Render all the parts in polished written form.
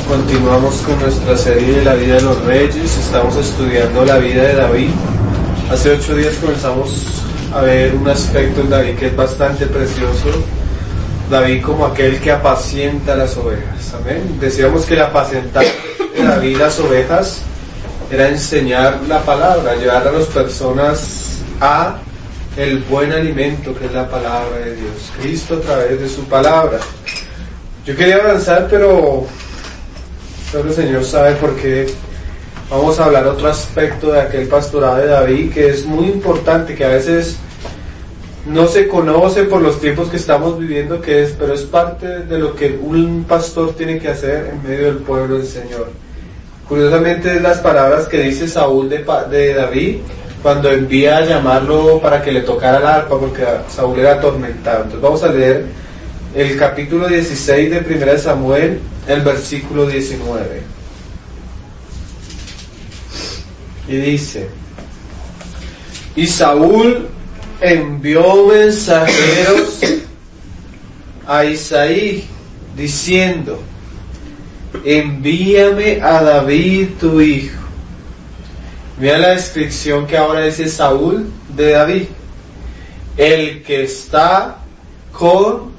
Continuamos con nuestra serie de la vida de los reyes. Estamos estudiando la vida de David. Hace 8 días comenzamos a ver un aspecto en David que es bastante precioso. David como aquel que apacienta las ovejas. Amén. Decíamos que el apacentar de David las ovejas era enseñar la palabra, llevar a las personas a el buen alimento que es la palabra de Dios, Cristo a través de su palabra. Yo quería avanzar, pero el Señor sabe por qué. Vamos a hablar otro aspecto de aquel pastorado de David que es muy importante, que a veces no se conoce por los tiempos que estamos viviendo, pero es parte de lo que un pastor tiene que hacer en medio del pueblo del Señor. Curiosamente, las palabras que dice Saúl de David cuando envía a llamarlo para que le tocara el arpa, porque Saúl era atormentado. Entonces vamos a leer el capítulo 16 de 1 Samuel, el versículo 19. Y dice: y Saúl envió mensajeros a Isaí diciendo: envíame a David tu hijo. Mira la descripción que ahora dice Saúl de David: el que está con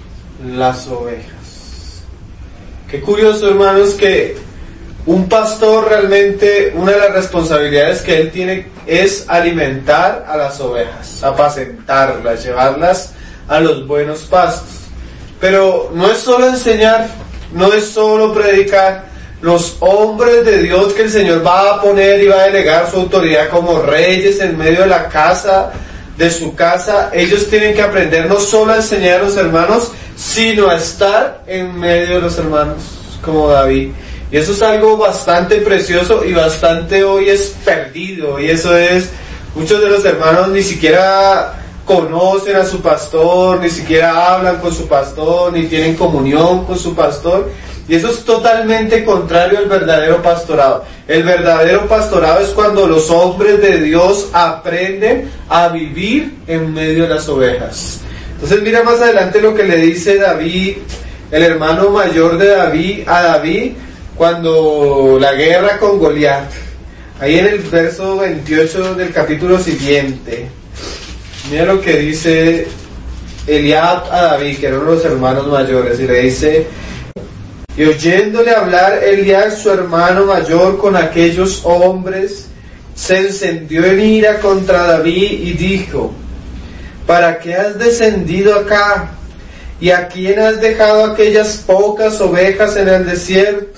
las ovejas. Qué curioso, hermanos, que un pastor realmente, una de las responsabilidades que él tiene es alimentar a las ovejas, apacentarlas, llevarlas a los buenos pastos. Pero no es solo enseñar, no es solo predicar. Los hombres de Dios que el Señor va a poner y va a delegar su autoridad como reyes en medio de la casa, de su casa, ellos tienen que aprender no solo a enseñar a los hermanos, sino a estar en medio de los hermanos, como David. Y eso es algo bastante precioso y bastante hoy es perdido. Y eso es, muchos de los hermanos ni siquiera conocen a su pastor, ni siquiera hablan con su pastor, ni tienen comunión con su pastor. Y eso es totalmente contrario al verdadero pastorado. El verdadero pastorado es cuando los hombres de Dios aprenden a vivir en medio de las ovejas. Entonces mira más adelante lo que le dice David, el hermano mayor de David, a David, cuando la guerra con Goliat. Ahí en el verso 28 del capítulo siguiente. Mira lo que dice Eliab a David, que era uno de los hermanos mayores, y le dice: y oyéndole hablar Eliab, su hermano mayor, con aquellos hombres, se encendió en ira contra David y dijo: ¿para qué has descendido acá? ¿Y a quién has dejado aquellas pocas ovejas en el desierto?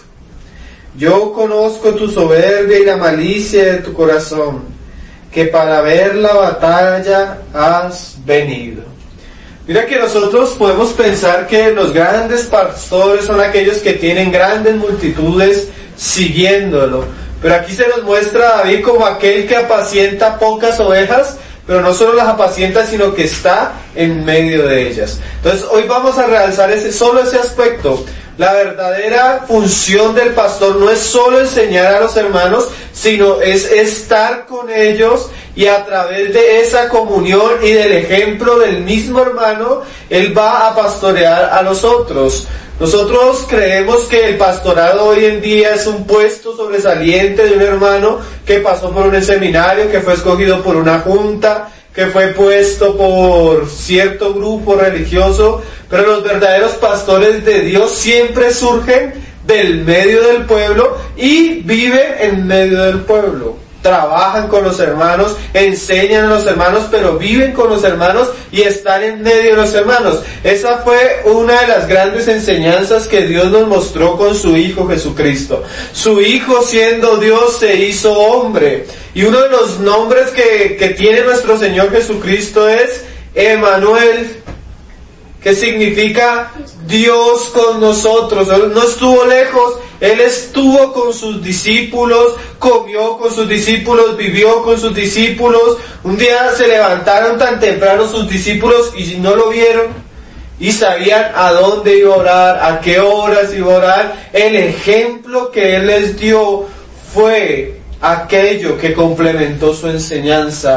Yo conozco tu soberbia y la malicia de tu corazón, que para ver la batalla has venido. Mira que nosotros podemos pensar que los grandes pastores son aquellos que tienen grandes multitudes siguiéndolo, pero aquí se nos muestra a David como aquel que apacienta pocas ovejas, pero no solo las apacienta, sino que está en medio de ellas. Entonces hoy vamos a realzar solo ese aspecto. La verdadera función del pastor no es solo enseñar a los hermanos, sino es estar con ellos, y a través de esa comunión y del ejemplo del mismo hermano, él va a pastorear a los otros. Nosotros creemos que el pastorado hoy en día es un puesto sobresaliente de un hermano que pasó por un seminario, que fue escogido por una junta, que fue puesto por cierto grupo religioso, pero los verdaderos pastores de Dios siempre surgen del medio del pueblo y viven en medio del pueblo. Trabajan con los hermanos, enseñan a los hermanos, pero viven con los hermanos y están en medio de los hermanos. Esa fue una de las grandes enseñanzas que Dios nos mostró con su Hijo Jesucristo. Su Hijo, siendo Dios, se hizo hombre. Y uno de los nombres que tiene nuestro Señor Jesucristo es Emmanuel, que significa Dios con nosotros. Él no estuvo lejos, Él estuvo con sus discípulos, comió con sus discípulos, vivió con sus discípulos. Un día se levantaron tan temprano sus discípulos y no lo vieron, y sabían a dónde iba a orar, a qué horas iba a orar. El ejemplo que Él les dio fue aquello que complementó su enseñanza.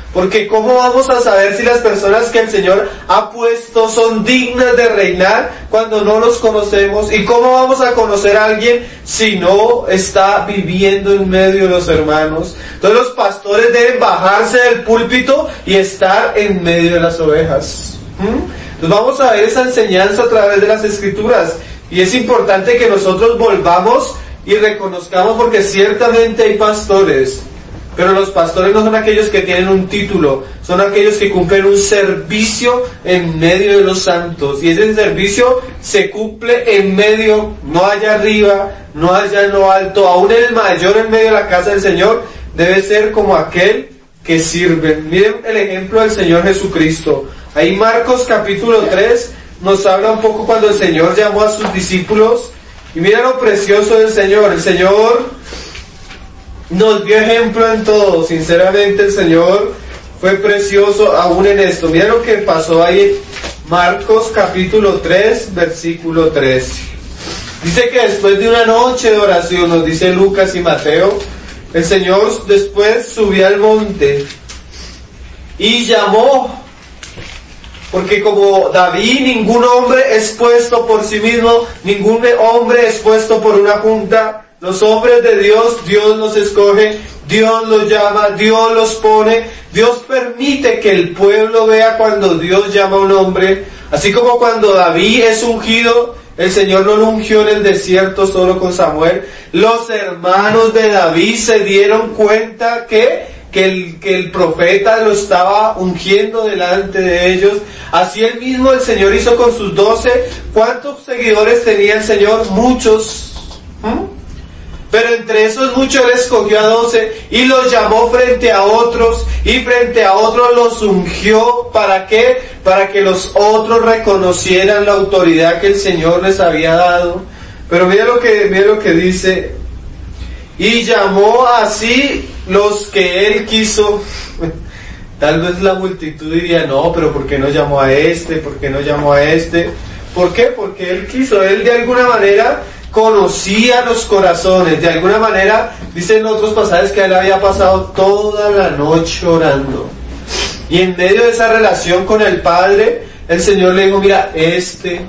Porque ¿cómo vamos a saber si las personas que el Señor ha puesto son dignas de reinar cuando no los conocemos? ¿Y cómo vamos a conocer a alguien si no está viviendo en medio de los hermanos? Entonces los pastores deben bajarse del púlpito y estar en medio de las ovejas. Entonces vamos a ver esa enseñanza a través de las Escrituras. Y es importante que nosotros volvamos y reconozcamos, porque ciertamente hay pastores, pero los pastores no son aquellos que tienen un título, son aquellos que cumplen un servicio en medio de los santos. Y ese servicio se cumple en medio, no allá arriba, no allá en lo alto. Aún el mayor en medio de la casa del Señor debe ser como aquel que sirve. Miren el ejemplo del Señor Jesucristo. Ahí Marcos capítulo 3 nos habla un poco cuando el Señor llamó a sus discípulos. Y mira lo precioso del Señor. El Señor nos dio ejemplo en todo. Sinceramente el Señor fue precioso aún en esto. Mira lo que pasó ahí. Marcos capítulo 3 versículo 3. Dice que después de una noche de oración, nos dice Lucas y Mateo, el Señor después subió al monte y llamó. Porque como David, ningún hombre es puesto por sí mismo, ningún hombre es puesto por una junta. Los hombres de Dios, Dios los escoge, Dios los llama, Dios los pone, Dios permite que el pueblo vea cuando Dios llama a un hombre. Así como cuando David es ungido, el Señor no lo ungió en el desierto solo con Samuel. Los hermanos de David se dieron cuenta que el profeta lo estaba ungiendo delante de ellos. Así el mismo el Señor hizo con sus 12. ¿Cuántos seguidores tenía el Señor? Muchos. Pero entre esos muchos Él escogió a 12 y los llamó frente a otros, y frente a otros los ungió. ¿Para qué? Para que los otros reconocieran la autoridad que el Señor les había dado. Pero mira lo que dice. Y llamó así los que Él quiso. Tal vez la multitud diría, no, pero ¿por qué no llamó a este? ¿Por qué no llamó a este? ¿Por qué? Porque Él quiso. Él de alguna manera conocía los corazones. De alguna manera, dicen otros pasajes que Él había pasado toda la noche orando. Y en medio de esa relación con el Padre, el Señor le dijo, mira, este,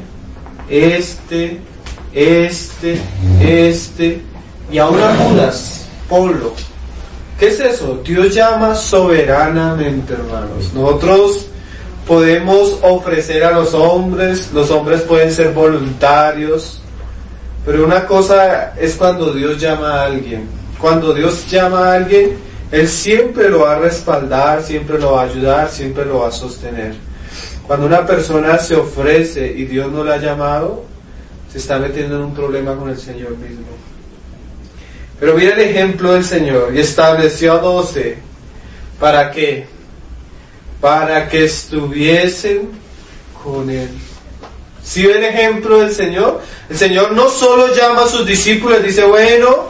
y aún a Judas, ponlo. ¿Qué es eso? Dios llama soberanamente, hermanos. Nosotros podemos ofrecer a los hombres pueden ser voluntarios, pero una cosa es cuando Dios llama a alguien. Cuando Dios llama a alguien, Él siempre lo va a respaldar, siempre lo va a ayudar, siempre lo va a sostener. Cuando una persona se ofrece y Dios no la ha llamado, se está metiendo en un problema con el Señor mismo. Pero mira el ejemplo del Señor. Y estableció a 12. ¿Para qué? Para que estuviesen con Él. ¿Sí ve el ejemplo del Señor? El Señor no solo llama a sus discípulos, dice, bueno,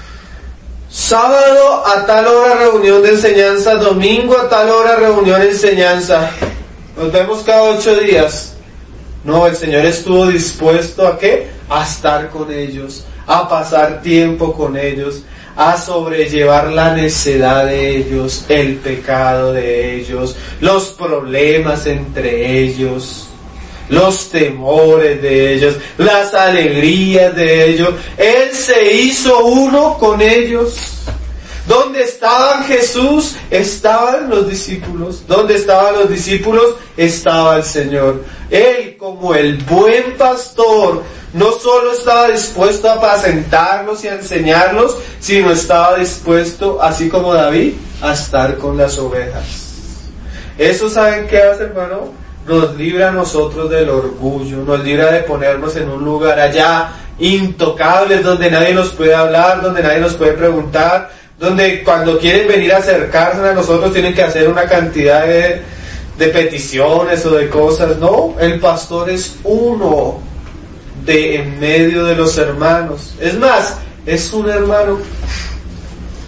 sábado a tal hora reunión de enseñanza, domingo a tal hora reunión de enseñanza. Nos vemos cada 8 días. No, el Señor estuvo dispuesto ¿a qué? A estar con ellos, a pasar tiempo con ellos, a sobrellevar la necedad de ellos, el pecado de ellos, los problemas entre ellos, los temores de ellos, las alegrías de ellos. Él se hizo uno con ellos. Donde estaban Jesús, estaban los discípulos. Donde estaban los discípulos, estaba el Señor. Él, como el buen pastor, no solo estaba dispuesto a apacentarlos y a enseñarlos, sino estaba dispuesto, así como David, a estar con las ovejas. Eso, ¿saben qué hace, hermano? Nos libra a nosotros del orgullo, nos libra de ponernos en un lugar allá intocables, donde nadie nos puede hablar, donde nadie nos puede preguntar, donde cuando quieren venir a acercarse a nosotros tienen que hacer una cantidad de peticiones o de cosas. No, el pastor es uno en medio de los hermanos. Es más, es un hermano.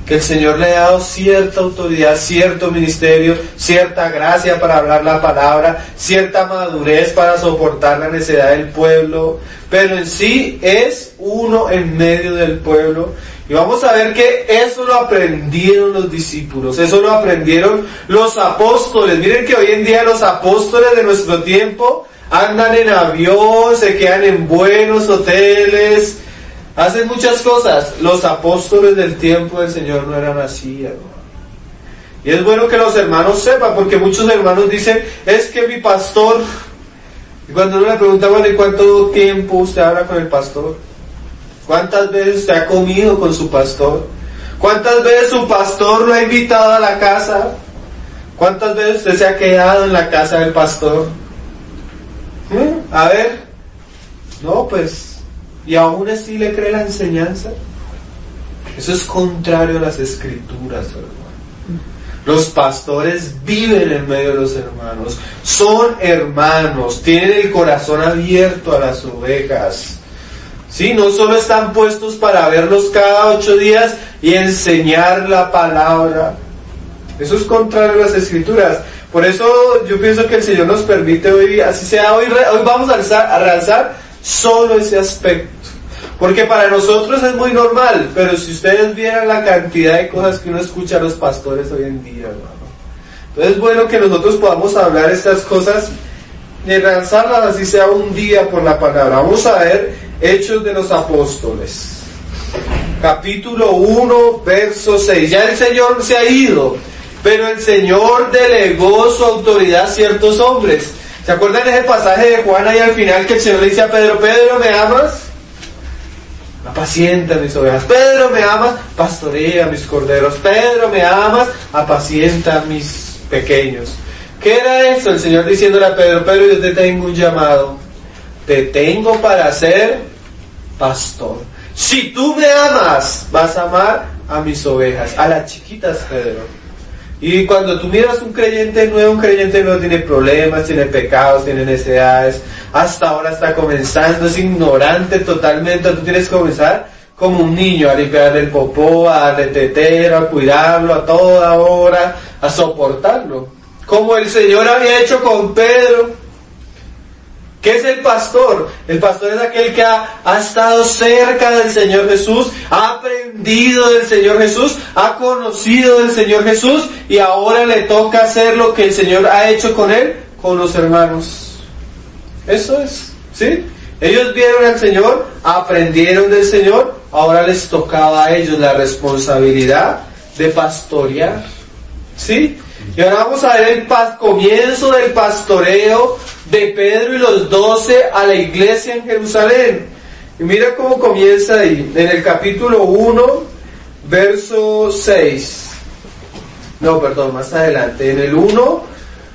que el Señor le ha dado cierta autoridad, cierto ministerio, cierta gracia para hablar la palabra, cierta madurez para soportar la necesidad del pueblo, pero en sí es uno en medio del pueblo. Y vamos a ver que eso lo aprendieron los discípulos, eso lo aprendieron los apóstoles. Miren que hoy en día los apóstoles de nuestro tiempo andan en avión, se quedan en buenos hoteles, hacen muchas cosas. Los apóstoles del tiempo del Señor no eran así, hermano. Y es bueno que los hermanos sepan, porque muchos hermanos dicen, es que mi pastor, y cuando uno le pregunta, bueno, ¿y cuánto tiempo usted habla con el pastor? ¿Cuántas veces usted ha comido con su pastor? ¿Cuántas veces su pastor lo ha invitado a la casa? ¿Cuántas veces usted se ha quedado en la casa del pastor? A ver, no, pues, ¿y aún así le cree la enseñanza? Eso es contrario a las escrituras, hermano. Los pastores viven en medio de los hermanos, son hermanos, tienen el corazón abierto a las ovejas. Sí, no solo están puestos para verlos cada 8 días y enseñar la palabra. Eso es contrario a las escrituras. Por eso yo pienso que el Señor nos permite hoy, así sea, hoy vamos a realzar solo ese aspecto. Porque para nosotros es muy normal, pero si ustedes vieran la cantidad de cosas que uno escucha a los pastores hoy en día, hermano. Entonces es bueno que nosotros podamos hablar estas cosas y realzarlas así sea un día por la palabra. Vamos a ver Hechos de los Apóstoles. Capítulo 1, verso 6. Ya el Señor se ha ido, pero el Señor delegó su autoridad a ciertos hombres. ¿Se acuerdan de ese pasaje de Juan ahí al final que el Señor le dice a Pedro, Pedro, ¿me amas? Apacienta mis ovejas. Pedro, ¿me amas? Pastorea mis corderos. Pedro, ¿me amas? Apacienta mis pequeños. ¿Qué era eso? El Señor diciéndole a Pedro, Pedro, yo te tengo un llamado. Te tengo para ser pastor. Si tú me amas, vas a amar a mis ovejas, a las chiquitas, Pedro. Y cuando tú miras un creyente nuevo tiene problemas, tiene pecados, tiene necesidades, hasta ahora está comenzando, es ignorante totalmente. Tú tienes que comenzar como un niño, a limpiarle el popó, a darle tetero, a cuidarlo a toda hora, a soportarlo. Como el Señor había hecho con Pedro. ¿Qué es el pastor? El pastor es aquel que ha estado cerca del Señor Jesús, ha aprendido del Señor Jesús, ha conocido del Señor Jesús y ahora le toca hacer lo que el Señor ha hecho con él, con los hermanos. Eso es, ¿sí? Ellos vieron al Señor, aprendieron del Señor, ahora les tocaba a ellos la responsabilidad de pastorear, ¿sí? Y ahora vamos a ver el comienzo del pastoreo de Pedro y los 12 a la iglesia en Jerusalén. Y mira cómo comienza ahí, en el capítulo 1, verso 6. No, perdón, más adelante, en el 1,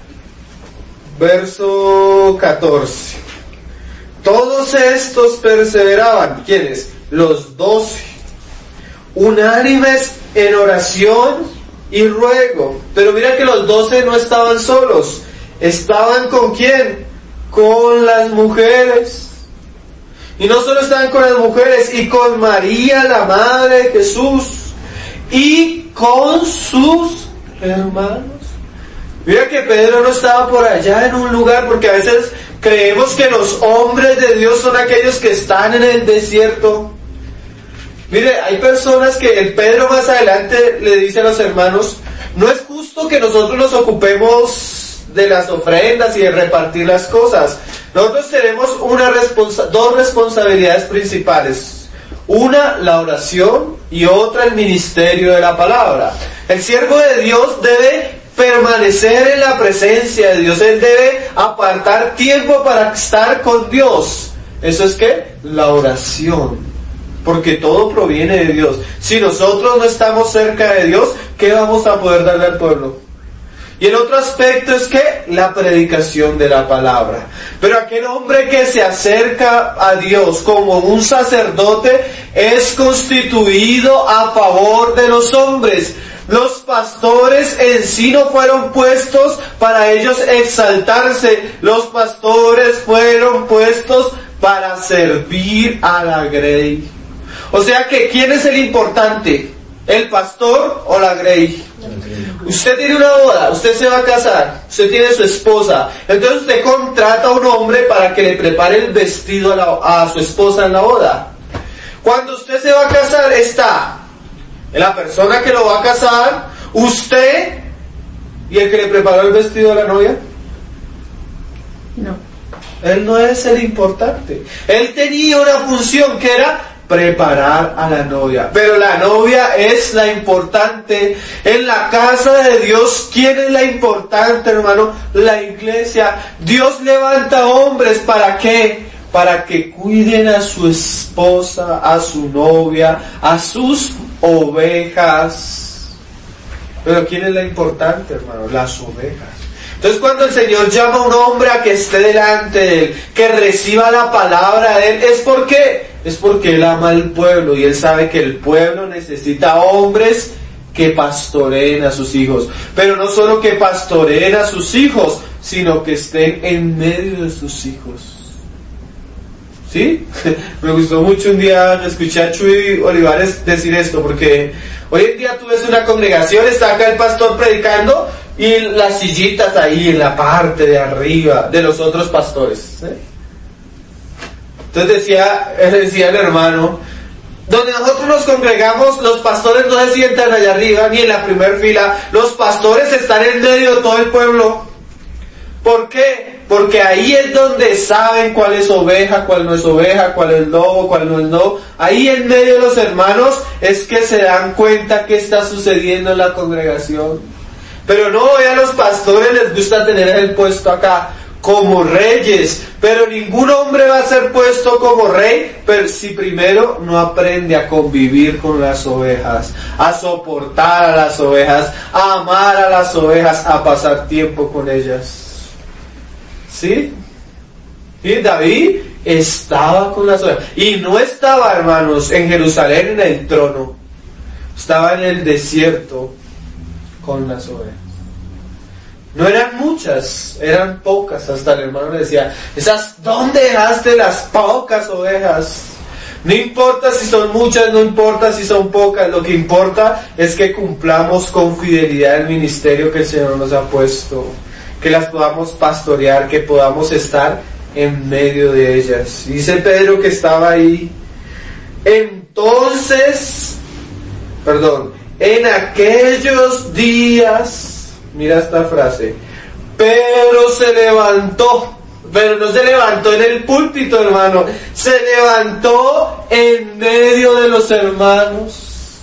verso 14. Todos estos perseveraban, ¿quiénes? Los 12, unánimes en oración y ruego. Pero mira que los 12 no estaban solos. ¿Estaban con quién? Con las mujeres. Y no solo estaban con las mujeres, y con María, la madre de Jesús, y con sus hermanos. Mira que Pedro no estaba por allá en un lugar, porque a veces creemos que los hombres de Dios son aquellos que están en el desierto. Mire, hay personas que el Pedro más adelante le dice a los hermanos, no es justo que nosotros nos ocupemos de las ofrendas y de repartir las cosas. Nosotros tenemos dos responsabilidades principales. Una, la oración, y otra, el ministerio de la palabra. El siervo de Dios debe permanecer en la presencia de Dios. Él debe apartar tiempo para estar con Dios. ¿Eso es qué? La oración. Porque todo proviene de Dios. Si nosotros no estamos cerca de Dios, ¿qué vamos a poder darle al pueblo? Y el otro aspecto es que la predicación de la palabra. Pero aquel hombre que se acerca a Dios como un sacerdote es constituido a favor de los hombres. Los pastores en sí no fueron puestos para ellos exaltarse. Los pastores fueron puestos para servir a la grey. O sea que, ¿quién es el importante? ¿El pastor o la grey? Usted tiene una boda, usted se va a casar, usted tiene su esposa, entonces usted contrata a un hombre para que le prepare el vestido a su esposa en la boda. Cuando usted se va a casar, está la persona que lo va a casar, usted y el que le preparó el vestido a la novia. No. Él no es el importante. Él tenía una función que era preparar a la novia, pero la novia es la importante. En la casa de Dios, ¿quién es la importante, hermano? La iglesia. Dios levanta hombres, ¿para qué? Para que cuiden a su esposa, a su novia, a sus ovejas. Pero ¿quién es la importante, hermano? Las ovejas. Entonces cuando el Señor llama a un hombre a que esté delante de Él, que reciba la palabra de Él, ¿es por qué? Es porque Él ama al pueblo y Él sabe que el pueblo necesita hombres que pastoreen a sus hijos. Pero no solo que pastoreen a sus hijos, sino que estén en medio de sus hijos. ¿Sí? Me gustó mucho un día escuchar a Chuy Olivares decir esto, porque hoy en día tú ves una congregación, está acá el pastor predicando y las sillitas ahí en la parte de arriba de los otros pastores. Entonces decía el hermano, donde nosotros nos congregamos, los pastores no se sientan allá arriba ni en la primera fila, los pastores están en medio de todo el pueblo. ¿Por qué? Porque ahí es donde saben cuál es oveja, cuál no es oveja, cuál es lobo, cuál no es lobo. Ahí en medio de los hermanos es que se dan cuenta qué está sucediendo en la congregación. Pero no, a los pastores les gusta tener el puesto acá como reyes, pero ningún hombre va a ser puesto como rey, pero si primero no aprende a convivir con las ovejas, a soportar a las ovejas, a amar a las ovejas, a pasar tiempo con ellas. ¿Sí? Y David estaba con las ovejas. Y no estaba, hermanos, en Jerusalén en el trono. Estaba en el desierto con las ovejas. No eran muchas, eran pocas. Hasta el hermano le decía, ¿dónde dejaste las pocas ovejas? No importa si son muchas, no importa si son pocas. Lo que importa es que cumplamos con fidelidad el ministerio que el Señor nos ha puesto. Que las podamos pastorear, que podamos estar en medio de ellas. Dice Pedro que estaba ahí. Entonces, en aquellos días, mira esta frase, Pedro se levantó, pero no se levantó en el púlpito, hermano, se levantó en medio de los hermanos.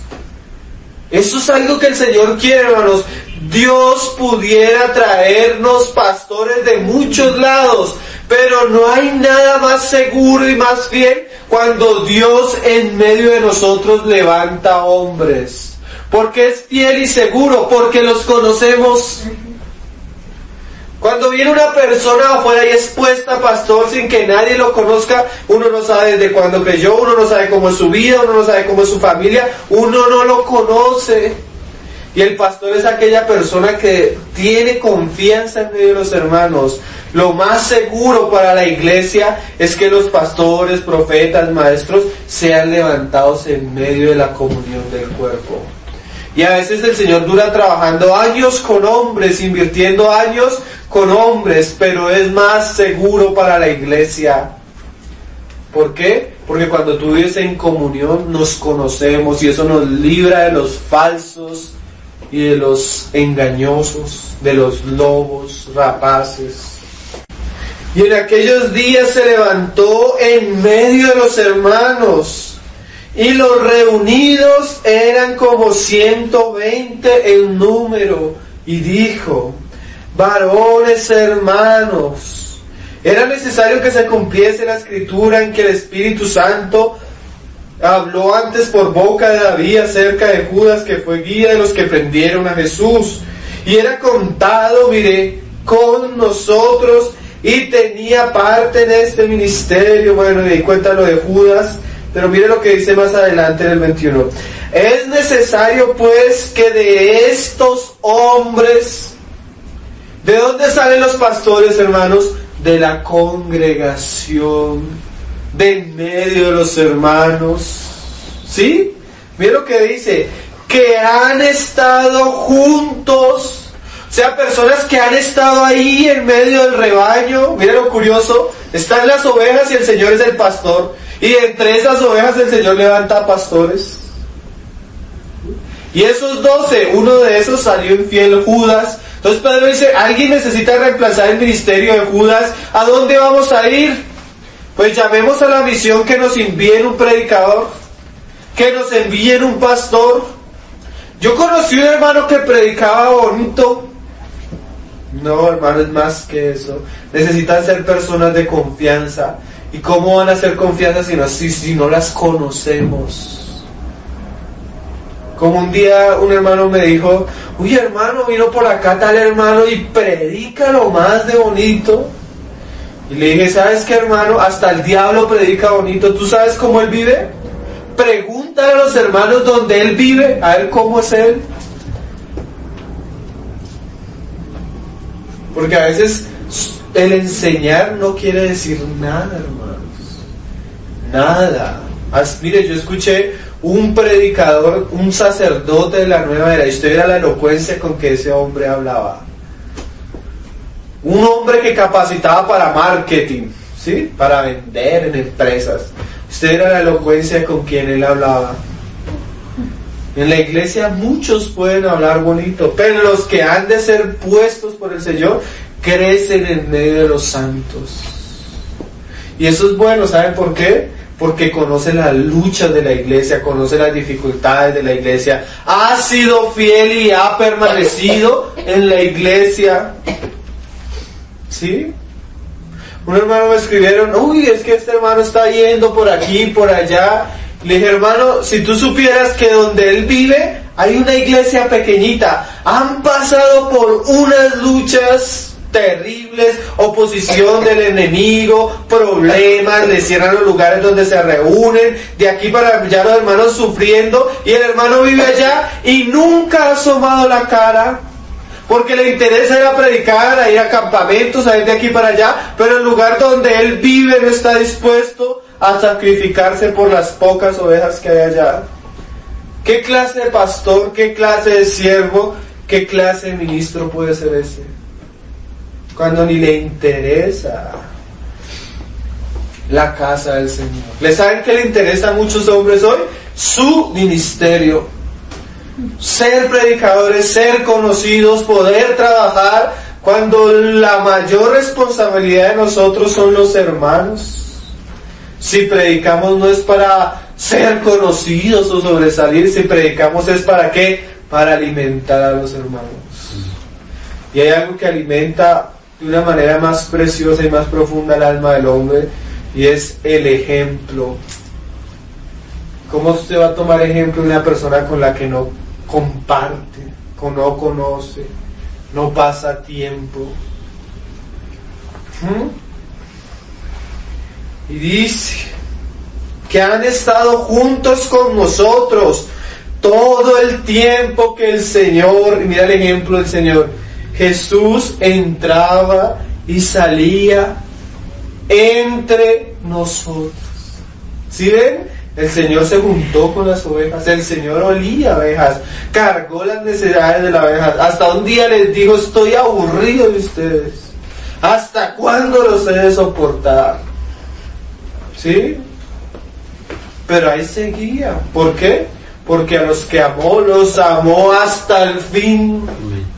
Eso es algo que el Señor quiere, hermanos. Dios pudiera traernos pastores de muchos lados, pero no hay nada más seguro y más fiel cuando Dios en medio de nosotros levanta hombres. Porque es fiel y seguro, porque los conocemos. Cuando viene una persona afuera y es puesta pastor sin que nadie lo conozca, uno no sabe desde cuándo creyó, uno no sabe cómo es su vida, uno no sabe cómo es su familia, uno no lo conoce. Y el pastor es aquella persona que tiene confianza en medio de los hermanos. Lo más seguro para la iglesia es que los pastores, profetas, maestros sean levantados en medio de la comunión del cuerpo. Y a veces el Señor dura trabajando años con hombres, invirtiendo años con hombres, pero es más seguro para la iglesia. ¿Por qué? Porque cuando tú vives en comunión nos conocemos y eso nos libra de los falsos y de los engañosos, de los lobos rapaces. Y en aquellos días se levantó en medio de los hermanos, y los reunidos eran como 120 en número, y dijo: varones hermanos, era necesario que se cumpliese la escritura en que el Espíritu Santo habló antes por boca de David acerca de Judas, que fue guía de los que prendieron a Jesús, y era contado, con nosotros, y tenía parte en este ministerio. Bueno, y ahí cuenta lo de Judas, pero mire lo que dice más adelante en el 21. Es necesario pues que de estos hombres, ¿de dónde salen los pastores, hermanos? De la congregación, de en medio de los hermanos. ¿Sí? Mira lo que dice: que han estado juntos. O sea, personas que han estado ahí en medio del rebaño. Mira lo curioso, están las ovejas y el Señor es el pastor. Y entre esas ovejas el Señor levanta pastores. Y esos 12, uno de esos salió infiel, Judas. Entonces Pedro dice, alguien necesita reemplazar el ministerio de Judas. ¿A dónde vamos a ir? Pues llamemos a la misión que nos envíen un predicador, que nos envíen un pastor. Yo conocí un hermano que predicaba bonito. No, hermano, es más que eso. Necesitan ser personas de confianza. ¿Y cómo van a ser confianza si no las conocemos? Como un día un hermano me dijo, uy, hermano, vino por acá tal hermano y predica lo más de bonito. Y le dije, ¿sabes qué, hermano? Hasta el diablo predica bonito. ¿Tú sabes cómo él vive? Pregúntale a los hermanos donde él vive, a ver cómo es él. Porque a veces el enseñar no quiere decir nada, hermanos. Nada. Mire, yo escuché un predicador, un sacerdote de la nueva era, y esto era la elocuencia con que ese hombre hablaba. Un hombre que capacitaba para marketing, ¿sí? Para vender en empresas. Usted era la elocuencia con quien él hablaba. En la iglesia muchos pueden hablar bonito, pero los que han de ser puestos por el Señor crecen en medio de los santos. Y eso es bueno, ¿saben por qué? Porque conoce las luchas de la iglesia, conoce las dificultades de la iglesia, ha sido fiel y ha permanecido en la iglesia. ¿Sí? Un hermano me escribieron, uy, es que este hermano está yendo por aquí, por allá. Le dije, hermano, si tú supieras que donde él vive hay una iglesia pequeñita, han pasado por unas luchas terribles, oposición del enemigo, problemas, le cierran los lugares donde se reúnen, de aquí para allá los hermanos sufriendo, y el hermano vive allá y nunca ha asomado la cara, porque le interesa ir a predicar, a ir a campamentos, a ir de aquí para allá, pero el lugar donde él vive no está dispuesto a sacrificarse por las pocas ovejas que hay allá. ¿Qué clase de pastor, qué clase de siervo, qué clase de ministro puede ser ese? Cuando ni le interesa la casa del Señor. ¿Le saben qué le interesa a muchos hombres hoy? Su ministerio. Ser predicadores, ser conocidos, poder trabajar, cuando la mayor responsabilidad de nosotros son los hermanos. Si predicamos no es para ser conocidos o sobresalir, si predicamos es para ¿qué? Para alimentar a los hermanos. Y hay algo que alimenta de una manera más preciosa y más profunda el alma del hombre, y es el ejemplo. ¿Cómo usted va a tomar ejemplo de una persona con la que no comparte, no conoce, no pasa tiempo? Y dice que han estado juntos con nosotros todo el tiempo que el Señor, y mira el ejemplo del Señor, Jesús entraba y salía entre nosotros. ¿Sí ven? El Señor se juntó con las ovejas, el Señor olía ovejas, cargó las necesidades de las ovejas. Hasta un día les dijo, estoy aburrido de ustedes. ¿Hasta cuándo los he de soportar? ¿Sí? Pero ahí seguía. ¿Por qué? Porque a los que amó, los amó hasta el fin.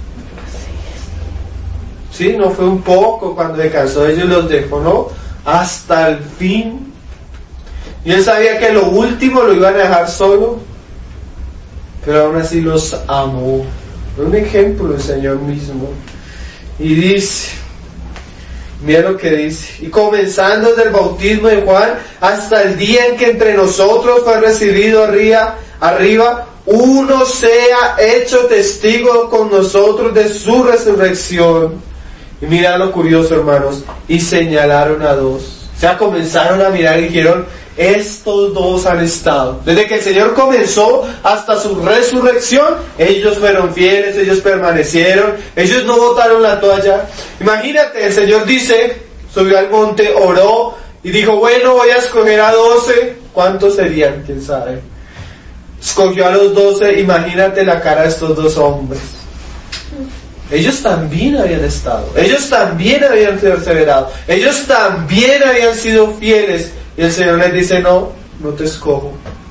¿Sí? No fue un poco cuando se cansó de ellos, los dejó, no, hasta el fin. Y él sabía que lo último lo iban a dejar solo, pero aún así los amó. Un ejemplo del Señor mismo. Y dice, mira lo que dice, y comenzando desde el bautismo de Juan hasta el día en que entre nosotros fue recibido arriba, uno sea hecho testigo con nosotros de su resurrección. Y mira lo curioso, hermanos, y señalaron a dos. O sea, comenzaron a mirar y dijeron, estos dos han estado. Desde que el Señor comenzó hasta su resurrección, ellos fueron fieles, ellos permanecieron, ellos no botaron la toalla. Imagínate, el Señor dice, subió al monte, oró y dijo, bueno, voy a escoger a 12. ¿Cuántos serían? ¿Quién sabe? escogió a los 12, imagínate la cara de estos 2 hombres. Ellos también habían estado, ellos también habían perseverado, ellos también habían sido fieles, y el Señor les dice, no te escojo.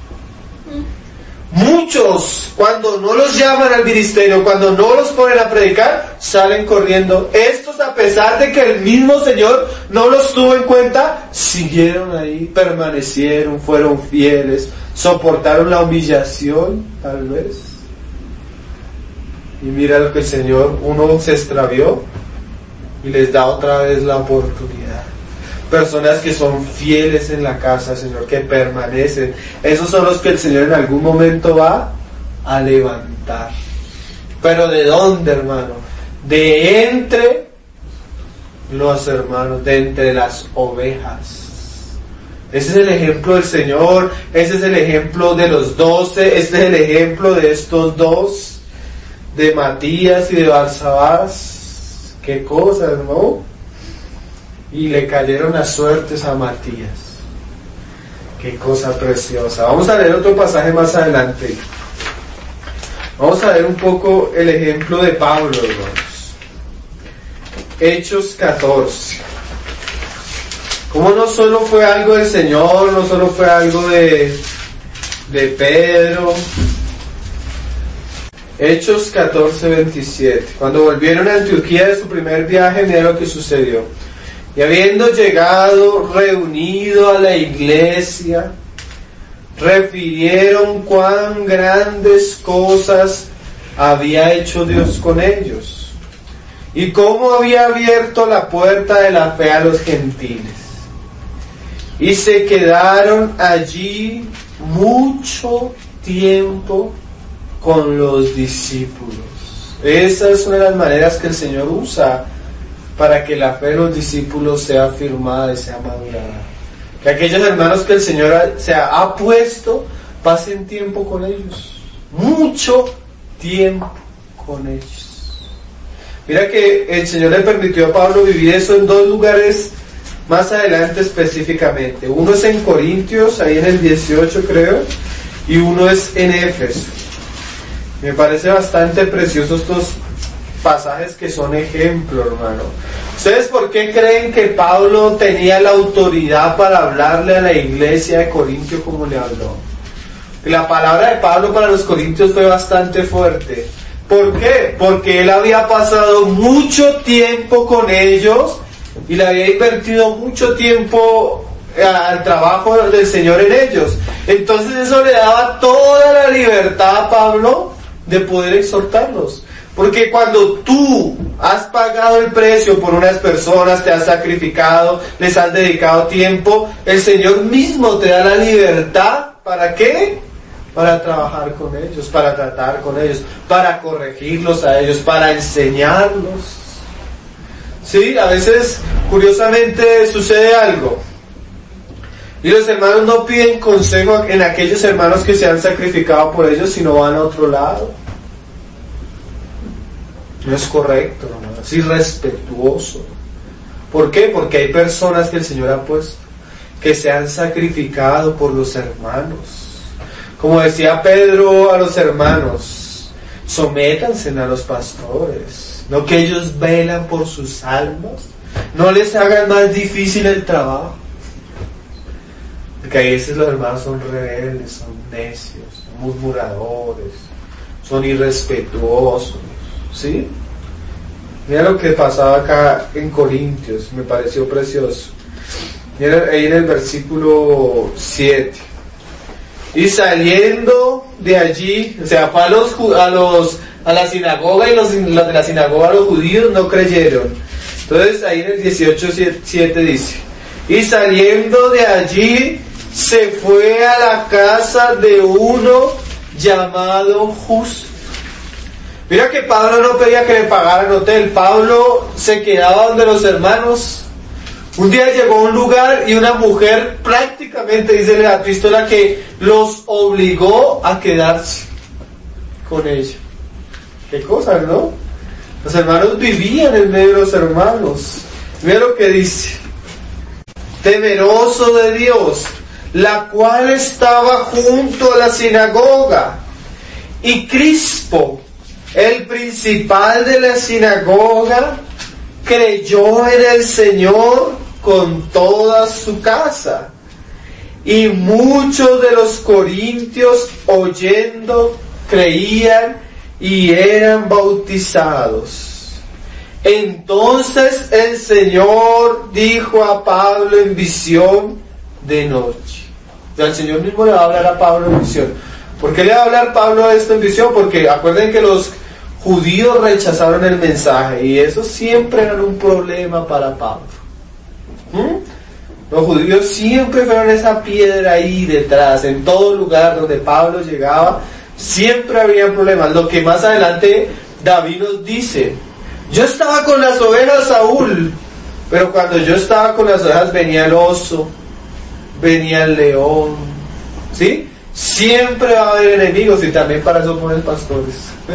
Muchos, cuando no los llaman al ministerio, cuando no los ponen a predicar, salen corriendo. Estos, a pesar de que el mismo Señor no los tuvo en cuenta, siguieron ahí, permanecieron, fueron fieles, soportaron la humillación, tal vez. Y mira lo que el Señor, uno se extravió y les da otra vez la oportunidad. Personas que son fieles en la casa, Señor, que permanecen. Esos son los que el Señor en algún momento va a levantar. ¿Pero de dónde, hermano? De entre los hermanos, de entre las ovejas. Ese es el ejemplo del Señor, ese es el ejemplo de los 12, este es el ejemplo de estos 2, de Matías y de Barsabás. Qué cosa, ¿no? Y le cayeron las suertes a Matías. Qué cosa preciosa. Vamos a leer otro pasaje más adelante. Vamos a ver un poco el ejemplo de Pablo, hermanos. Hechos 14. Como no solo fue algo del Señor, no solo fue algo de Pedro. Hechos 14, 27. Cuando volvieron a Antioquía de su primer viaje, mira lo que sucedió. Y habiendo llegado, reunido a la iglesia, refirieron cuán grandes cosas había hecho Dios con ellos, y cómo había abierto la puerta de la fe a los gentiles. Y se quedaron allí mucho tiempo con los discípulos. Esa es una de las maneras que el Señor usa para que la fe de los discípulos sea firmada y sea madurada. Que aquellos hermanos que el Señor se ha puesto, pasen tiempo con ellos. Mucho tiempo con ellos. Mira que el Señor le permitió a Pablo vivir eso en 2 lugares más adelante específicamente. Uno es en Corintios, ahí en el 18 creo, y uno es en Éfeso. Me parece bastante precioso estos pasajes que son ejemplo, hermano. ¿Ustedes por qué creen que Pablo tenía la autoridad para hablarle a la iglesia de Corintio como le habló? La palabra de Pablo para los corintios fue bastante fuerte. ¿Por qué? Porque él había pasado mucho tiempo con ellos y le había invertido mucho tiempo al trabajo del Señor en ellos. Entonces eso le daba toda la libertad a Pablo de poder exhortarlos. Porque cuando tú has pagado el precio por unas personas, te has sacrificado, les has dedicado tiempo, el Señor mismo te da la libertad, ¿para qué? Para trabajar con ellos, para tratar con ellos, para corregirlos a ellos, para enseñarlos. Sí, a veces, curiosamente, sucede algo. Y los hermanos no piden consejo en aquellos hermanos que se han sacrificado por ellos, sino van a otro lado. No es correcto, hermano, es irrespetuoso. ¿Por qué? Porque hay personas que el Señor ha puesto, que se han sacrificado por los hermanos. Como decía Pedro a los hermanos, sométanse a los pastores, no que ellos velan por sus almas, no les hagan más difícil el trabajo. Porque a veces los hermanos son rebeldes, son necios, son murmuradores, son irrespetuosos. ¿Sí? Mira lo que pasaba acá en Corintios, me pareció precioso. Mira ahí en el versículo 7. Y saliendo de allí, o sea, fue a la sinagoga, y los de la sinagoga, los judíos, no creyeron. Entonces ahí en el 18:7 dice: y saliendo de allí, se fue a la casa de uno llamado Justo. Mira que Pablo no pedía que le pagaran hotel. Pablo se quedaba donde los hermanos. Un día llegó a un lugar y una mujer, prácticamente dice la epístola, que los obligó a quedarse con ella. Qué cosa, ¿no? Los hermanos vivían en medio de los hermanos. Mira lo que dice: temeroso de Dios, la cual estaba junto a la sinagoga. Y Crispo, el principal de la sinagoga, creyó en el Señor con toda su casa. Y muchos de los corintios, oyendo, creían y eran bautizados. Entonces el Señor dijo a Pablo en visión de noche. O sea, el Señor mismo le va a hablar a Pablo en visión. ¿Por qué le va a hablar Pablo esto en visión? Porque acuerden que los judíos rechazaron el mensaje y eso siempre era un problema para Pablo. Los judíos siempre fueron esa piedra ahí detrás, en todo lugar donde Pablo llegaba, siempre había problemas. Lo que más adelante David nos dice: yo estaba con las ovejas, Saúl, pero cuando yo estaba con las ovejas venía el oso, venía el león, ¿sí? Siempre va a haber enemigos y también para eso ponen pastores,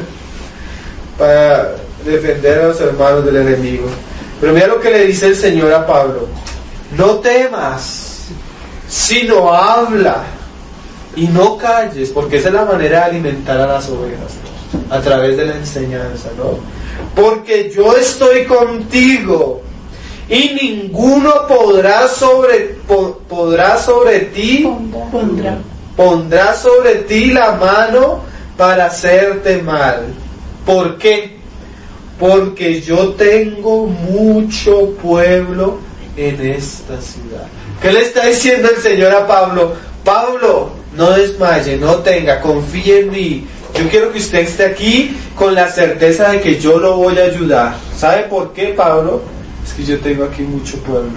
para defender a los hermanos del enemigo. Pero mira lo que le dice el Señor a Pablo: no temas, sino habla y no calles, porque esa es la manera de alimentar a las ovejas, a través de la enseñanza, ¿no? Porque yo estoy contigo y ninguno pondrá sobre ti la mano para hacerte mal. ¿Por qué? Porque yo tengo mucho pueblo en esta ciudad. ¿Qué le está diciendo el Señor a Pablo? Pablo, no desmaye, no tenga, confíe en mí. Yo quiero que usted esté aquí con la certeza de que yo lo voy a ayudar. ¿Sabe por qué, Pablo? Es que yo tengo aquí mucho pueblo.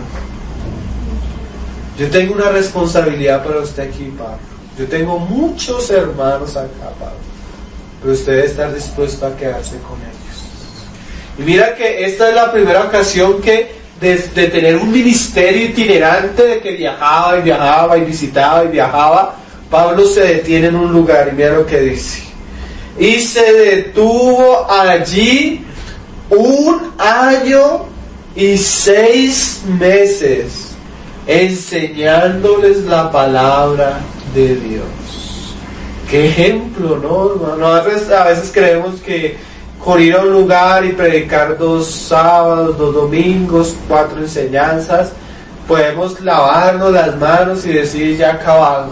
Yo tengo una responsabilidad para usted aquí, Pablo. Yo tengo muchos hermanos acá, Pablo. Pero usted debe estar dispuesto a quedarse con ellos. Y mira que esta es la primera ocasión que de tener un ministerio itinerante, de que viajaba y viajaba y visitaba y viajaba, Pablo se detiene en un lugar y mira lo que dice: y se detuvo allí 1 año y 6 meses enseñándoles la palabra de Dios. Qué ejemplo, ¿no, hermano? A veces creemos que con ir a un lugar y predicar 2 sábados, 2 domingos, 4 enseñanzas, podemos lavarnos las manos y decir ya acabamos.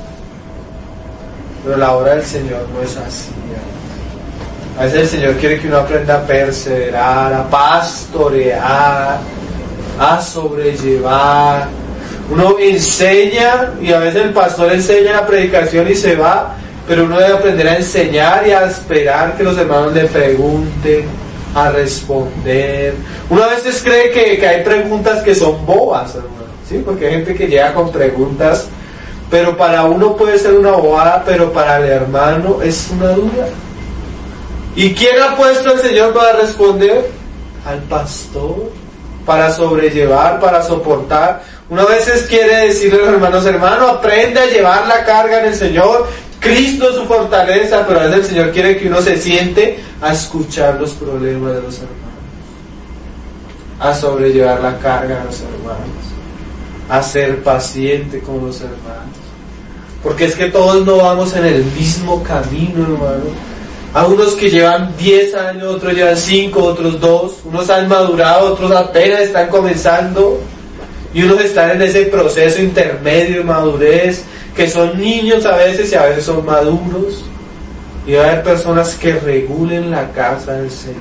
Pero la obra del Señor no es así. A veces el Señor quiere que uno aprenda a perseverar, a pastorear, a sobrellevar. Uno enseña y a veces el pastor enseña la predicación y se va, pero uno debe aprender a enseñar y a esperar que los hermanos le pregunten, a responder. Uno a veces cree que hay preguntas que son bobas, hermano, ¿sí? Porque hay gente que llega con preguntas, pero para uno puede ser una bobada, pero para el hermano es una duda. ¿Y quién ha puesto al Señor para responder? Al pastor, para sobrellevar, para soportar. Uno a veces quiere decirle a los hermanos: hermano, aprende a llevar la carga en el Señor, Cristo es su fortaleza, pero a veces el Señor quiere que uno se siente a escuchar los problemas de los hermanos, a sobrellevar la carga de los hermanos, a ser paciente con los hermanos. Porque es que todos no vamos en el mismo camino, hermano. A unos que llevan 10 años, otros llevan 5, otros 2, unos han madurado, otros apenas están comenzando, y unos están en ese proceso intermedio de madurez, que son niños a veces y a veces son maduros. Y va a haber personas que regulen la casa del Señor.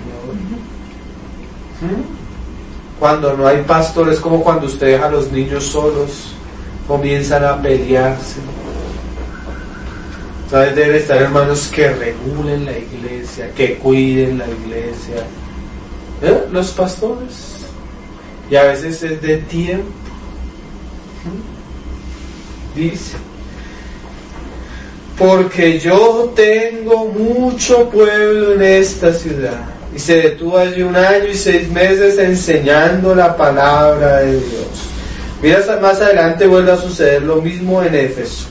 Cuando no hay pastor es como cuando usted deja a los niños solos, comienzan a pelearse. ¿Sabes? Deben estar hermanos que regulen la iglesia, que cuiden la iglesia. Los pastores. Y a veces es de tiempo. Dice: porque yo tengo mucho pueblo en esta ciudad. Y se detuvo allí 1 año y 6 meses enseñando la palabra de Dios. Mira, más adelante vuelve a suceder lo mismo en Éfeso.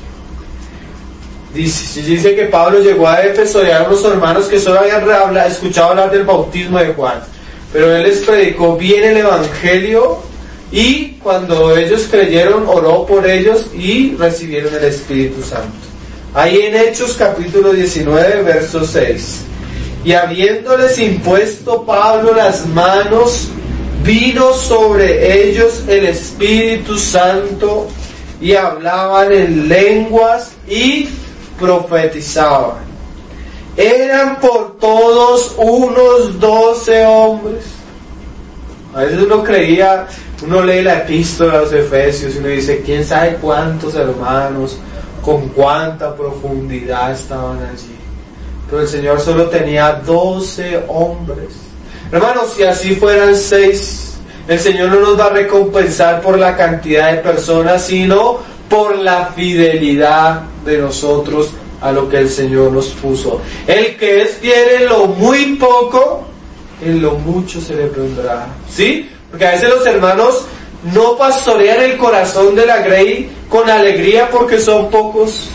Dice que Pablo llegó a Éfeso y había unos hermanos que solo habían escuchado hablar del bautismo de Juan. Pero él les predicó bien el evangelio y cuando ellos creyeron, oró por ellos y recibieron el Espíritu Santo. Ahí en Hechos capítulo 19, verso 6. Y habiéndoles impuesto Pablo las manos, vino sobre ellos el Espíritu Santo y hablaban en lenguas y profetizaban. Eran por todos unos 12 hombres. A veces uno lee la epístola a los Efesios y uno dice, ¿quién sabe cuántos hermanos, con cuánta profundidad estaban allí? Pero el Señor solo tenía 12 hombres. Hermanos, si así fueran 6, el Señor no nos va a recompensar por la cantidad de personas, sino por la fidelidad de nosotros a lo que el Señor nos puso. El que es fiel en lo muy poco, en lo mucho se le pondrá. ¿Sí? Porque a veces los hermanos no pastorean el corazón de la Grey con alegría porque son pocos.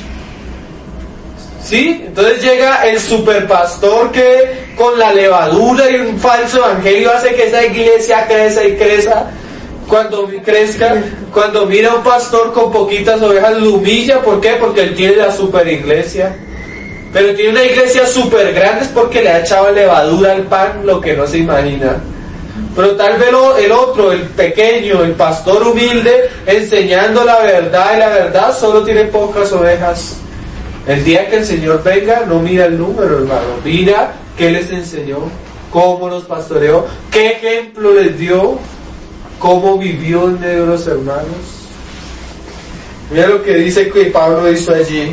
¿Sí? Entonces llega el superpastor que con la levadura y un falso evangelio hace que esa iglesia crezca y crezca. Cuando mira a un pastor con poquitas ovejas lo humilla. ¿Por qué? Porque él tiene la super iglesia. Pero tiene una iglesia super grande es porque le ha echado levadura al pan, lo que no se imagina. Pero tal vez el otro, el pequeño, el pastor humilde, enseñando la verdad, y la verdad solo tiene pocas ovejas. El día que el Señor venga, no mira el número, hermano, mira qué les enseñó, cómo los pastoreó, qué ejemplo les dio, cómo vivió en medio de los hermanos. Mira lo que dice que Pablo hizo allí.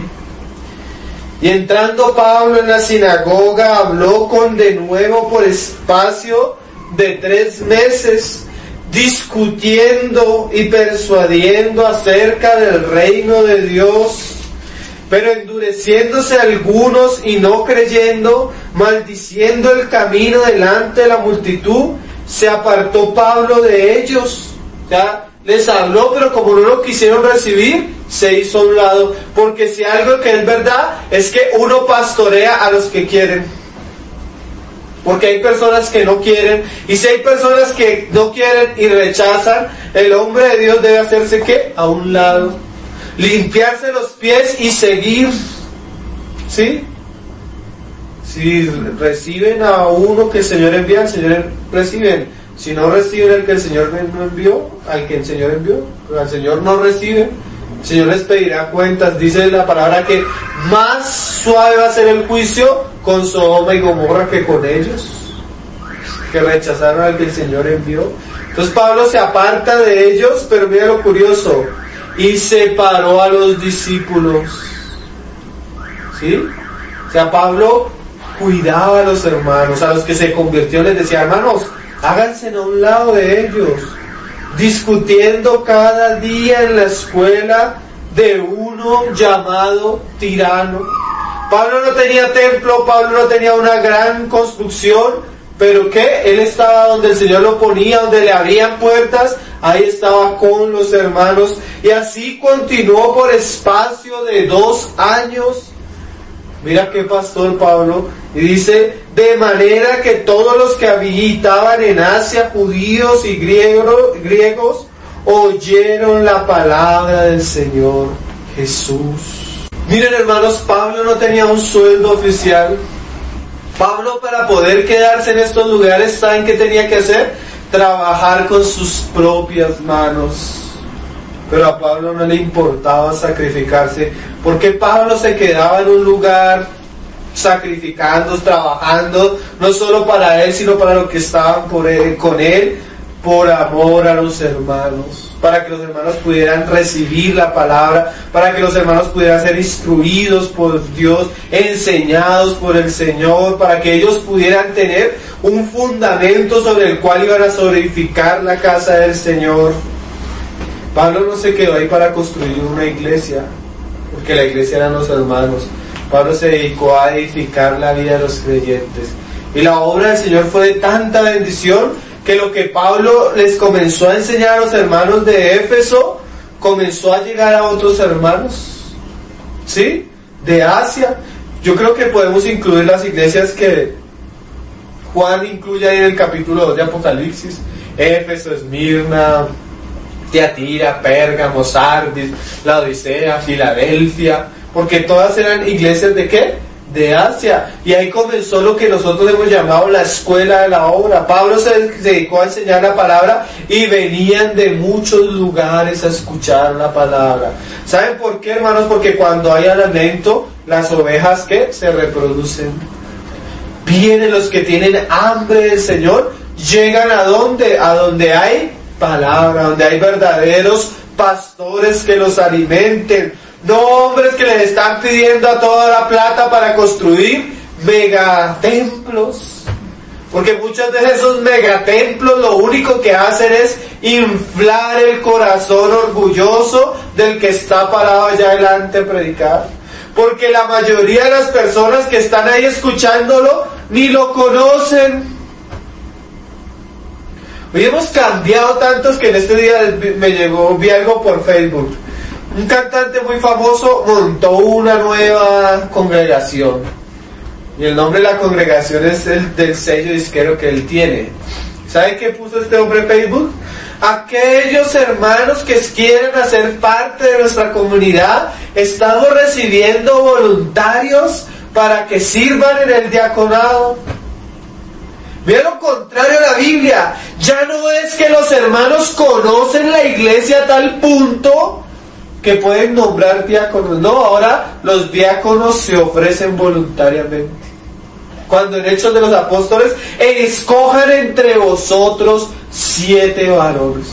Y entrando Pablo en la sinagoga, habló de nuevo por espacio de 3 meses, discutiendo y persuadiendo acerca del reino de Dios. Pero endureciéndose algunos y no creyendo, maldiciendo el camino delante de la multitud, se apartó Pablo de ellos. O sea, les habló, pero como no lo quisieron recibir, se hizo a un lado. Porque si algo que es verdad, es que uno pastorea a los que quieren. Porque hay personas que no quieren, y si hay personas que no quieren y rechazan, el hombre de Dios debe hacerse ¿qué? A un lado. Limpiarse los pies y seguir. ¿Sí? Si reciben a uno que el Señor envía, el Señor reciben. Si no reciben al que el Señor no envió, al que el Señor envió, al Señor no reciben, el Señor les pedirá cuentas. Dice la palabra que más suave va a ser el juicio con Sodoma y Gomorra que con ellos, que rechazaron al que el Señor envió. Entonces Pablo se aparta de ellos, pero mira lo curioso, y separó a los discípulos. ¿Sí? O sea, Pablo cuidaba a los hermanos, a los que se convirtió les decía, hermanos, háganse a un lado de ellos, discutiendo cada día en la escuela de uno llamado tirano. Pablo no tenía templo, Pablo no tenía una gran construcción, pero ¿qué? Él estaba donde el Señor lo ponía, donde le abrían puertas, ahí estaba con los hermanos, y así continuó por espacio de 2 años. Mira qué pastor Pablo, y dice, de manera que todos los que habitaban en Asia, judíos y griegos, oyeron la palabra del Señor Jesús. Miren hermanos, Pablo no tenía un sueldo oficial. Pablo, para poder quedarse en estos lugares, ¿saben qué tenía que hacer? Trabajar con sus propias manos. Pero a Pablo no le importaba sacrificarse, porque Pablo se quedaba en un lugar sacrificando, trabajando, no solo para él, sino para los que estaban con él, por amor a los hermanos, para que los hermanos pudieran recibir la palabra, para que los hermanos pudieran ser instruidos por Dios, enseñados por el Señor, para que ellos pudieran tener un fundamento sobre el cual iban a solidificar la casa del Señor. Pablo no se quedó ahí para construir una iglesia, porque la iglesia eran los hermanos. Pablo se dedicó a edificar la vida de los creyentes. Y la obra del Señor fue de tanta bendición que lo que Pablo les comenzó a enseñar a los hermanos de Éfeso, comenzó a llegar a otros hermanos, ¿sí? De Asia. Yo creo que podemos incluir las iglesias que Juan incluye ahí en el capítulo 2 de Apocalipsis. Éfeso, Esmirna, Tiatira, Pérgamo, Sardis, la Odisea, Filadelfia, porque todas eran iglesias ¿de qué? De Asia. Y ahí comenzó lo que nosotros hemos llamado la escuela de la obra. Pablo se dedicó a enseñar la palabra y venían de muchos lugares a escuchar la palabra. ¿Saben por qué, hermanos? Porque cuando hay alimento, las ovejas ¿qué? Se reproducen. Vienen los que tienen hambre del Señor, llegan ¿a dónde? A donde hay palabra, donde hay verdaderos pastores que los alimenten, no hombres que les están pidiendo a toda la plata para construir megatemplos, porque muchos de esos megatemplos lo único que hacen es inflar el corazón orgulloso del que está parado allá adelante a predicar, porque la mayoría de las personas que están ahí escuchándolo ni lo conocen. Hoy hemos cambiado tantos que en este día vi algo por Facebook. Un cantante muy famoso montó una nueva congregación. Y el nombre de la congregación es el del sello disquero que él tiene. ¿Sabe qué puso este hombre en Facebook? Aquellos hermanos que quieran hacer parte de nuestra comunidad, estamos recibiendo voluntarios para que sirvan en el diaconado. Mira lo contrario a la Biblia. Ya no es que los hermanos conocen la iglesia a tal punto que pueden nombrar diáconos. No, ahora los diáconos se ofrecen voluntariamente. Cuando en Hechos de los Apóstoles, escojan entre vosotros 7 varones.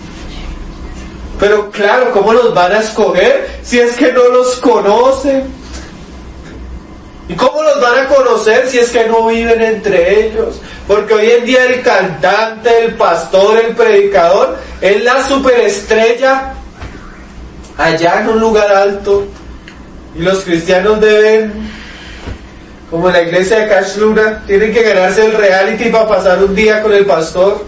Pero claro, ¿cómo los van a escoger si es que no los conocen? ¿Y cómo los van a conocer si es que no viven entre ellos? Porque hoy en día el cantante, el pastor, el predicador es la superestrella allá en un lugar alto. Y los cristianos deben, como en la iglesia de Cash Luna, tienen que ganarse el reality para pasar un día con el pastor.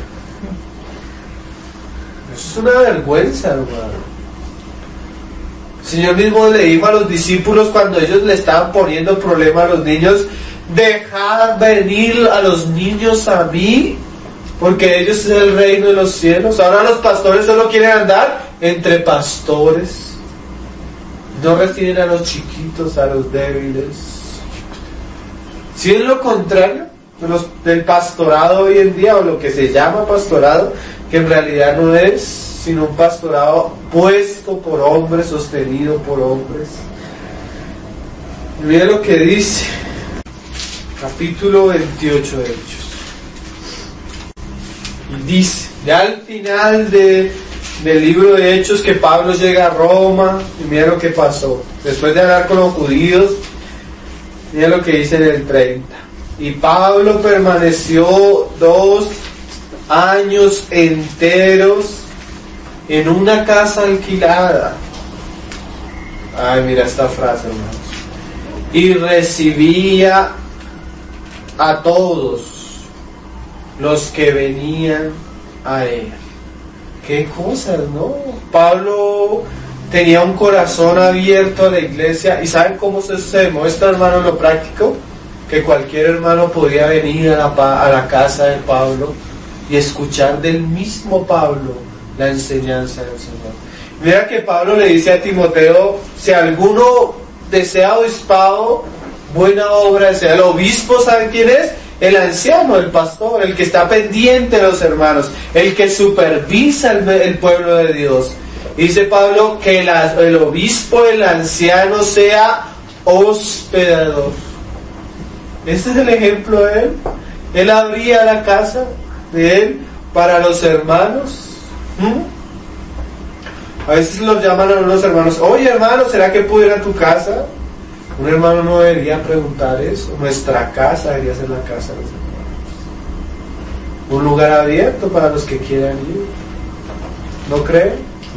Eso es una vergüenza, hermano. El Señor mismo le dijo a los discípulos cuando ellos le estaban poniendo el problema a los niños: dejad venir a los niños a mí, porque ellos es el reino de los cielos. Ahora los pastores solo quieren andar entre pastores, no reciben a los chiquitos, a los débiles. Si es lo contrario del pastorado hoy en día, o lo que se llama pastorado, que en realidad no es sino un pastorado puesto por hombres, sostenido por hombres. Y mira lo que dice capítulo 28 de Hechos. Y dice, ya al final del libro de Hechos, que Pablo llega a Roma, y mira lo que pasó. Después de hablar con los judíos, mira lo que dice en el 30. Y Pablo permaneció 2 años enteros en una casa alquilada. Ay, mira esta frase, hermanos. Y recibía a todos los que venían a él. Qué cosas, ¿no? Pablo tenía un corazón abierto a la iglesia. ¿Y saben cómo se demuestra, hermano, en lo práctico? Que cualquier hermano podía venir a la casa de Pablo y escuchar del mismo Pablo la enseñanza del Señor. Mira que Pablo le dice a Timoteo: si alguno desea obispado, buena obra desea. El obispo, ¿saben quién es? El anciano, el pastor, el que está pendiente de los hermanos, el que supervisa el pueblo de Dios. Dice Pablo que el obispo, el anciano, sea hospedador. Este es el ejemplo de él. Él abría la casa de él para los hermanos. A veces los llaman a unos hermanos: oye, hermano, ¿será que puedo ir a tu casa? Un hermano no debería preguntar eso. Nuestra casa debería ser la casa de los hermanos, un lugar abierto para los que quieran ir. ¿No creen?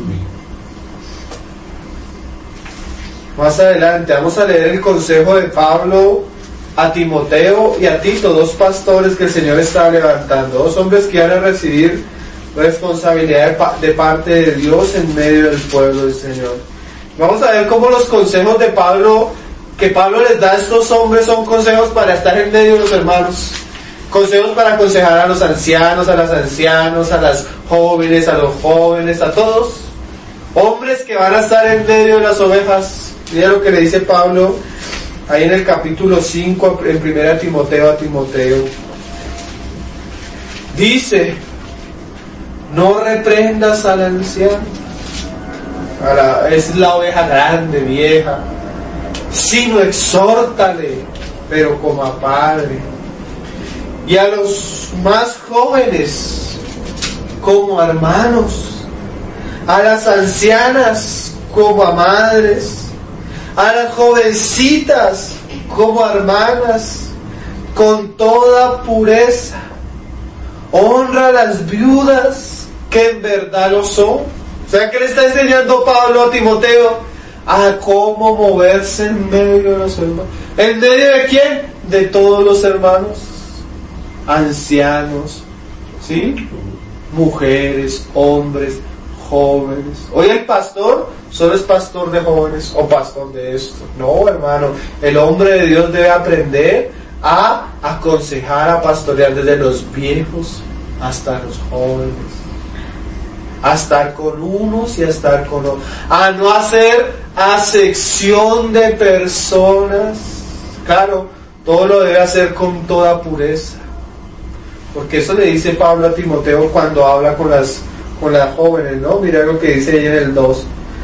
Más adelante vamos a leer el consejo de Pablo a Timoteo y a Tito, 2 pastores que el Señor está levantando, 2 hombres que van a recibir responsabilidad de parte de Dios en medio del pueblo del Señor. Vamos a ver cómo los consejos de Pablo, que Pablo les da a estos hombres, son consejos para estar en medio de los hermanos. Consejos para aconsejar a los ancianos, a las ancianas, a las jóvenes, a los jóvenes, a todos. Hombres que van a estar en medio de las ovejas. Mira lo que le dice Pablo ahí en el capítulo 5, en 1 Timoteo a Timoteo. Dice, no reprendas al anciano. Es la oveja grande, vieja. Sino exhórtale, pero como a padre. Y a los más jóvenes, como a hermanos. A las ancianas, como a madres. A las jovencitas, como a hermanas. Con toda pureza. Honra a las viudas, que en verdad lo son. O sea, que le está enseñando Pablo a Timoteo a cómo moverse en medio de los hermanos. ¿En medio de quién? De todos los hermanos. Ancianos, ¿sí? Mujeres, hombres, jóvenes. Hoy el pastor solo es pastor de jóvenes o pastor de esto. No, hermano, el hombre de Dios debe aprender a aconsejar, a pastorear desde los viejos hasta los jóvenes. A estar con unos y a estar con otros. A no hacer acepción de personas. Claro, todo lo debe hacer con toda pureza. Porque eso le dice Pablo a Timoteo cuando habla con las jóvenes, ¿no? Mira lo que dice ahí en el 2.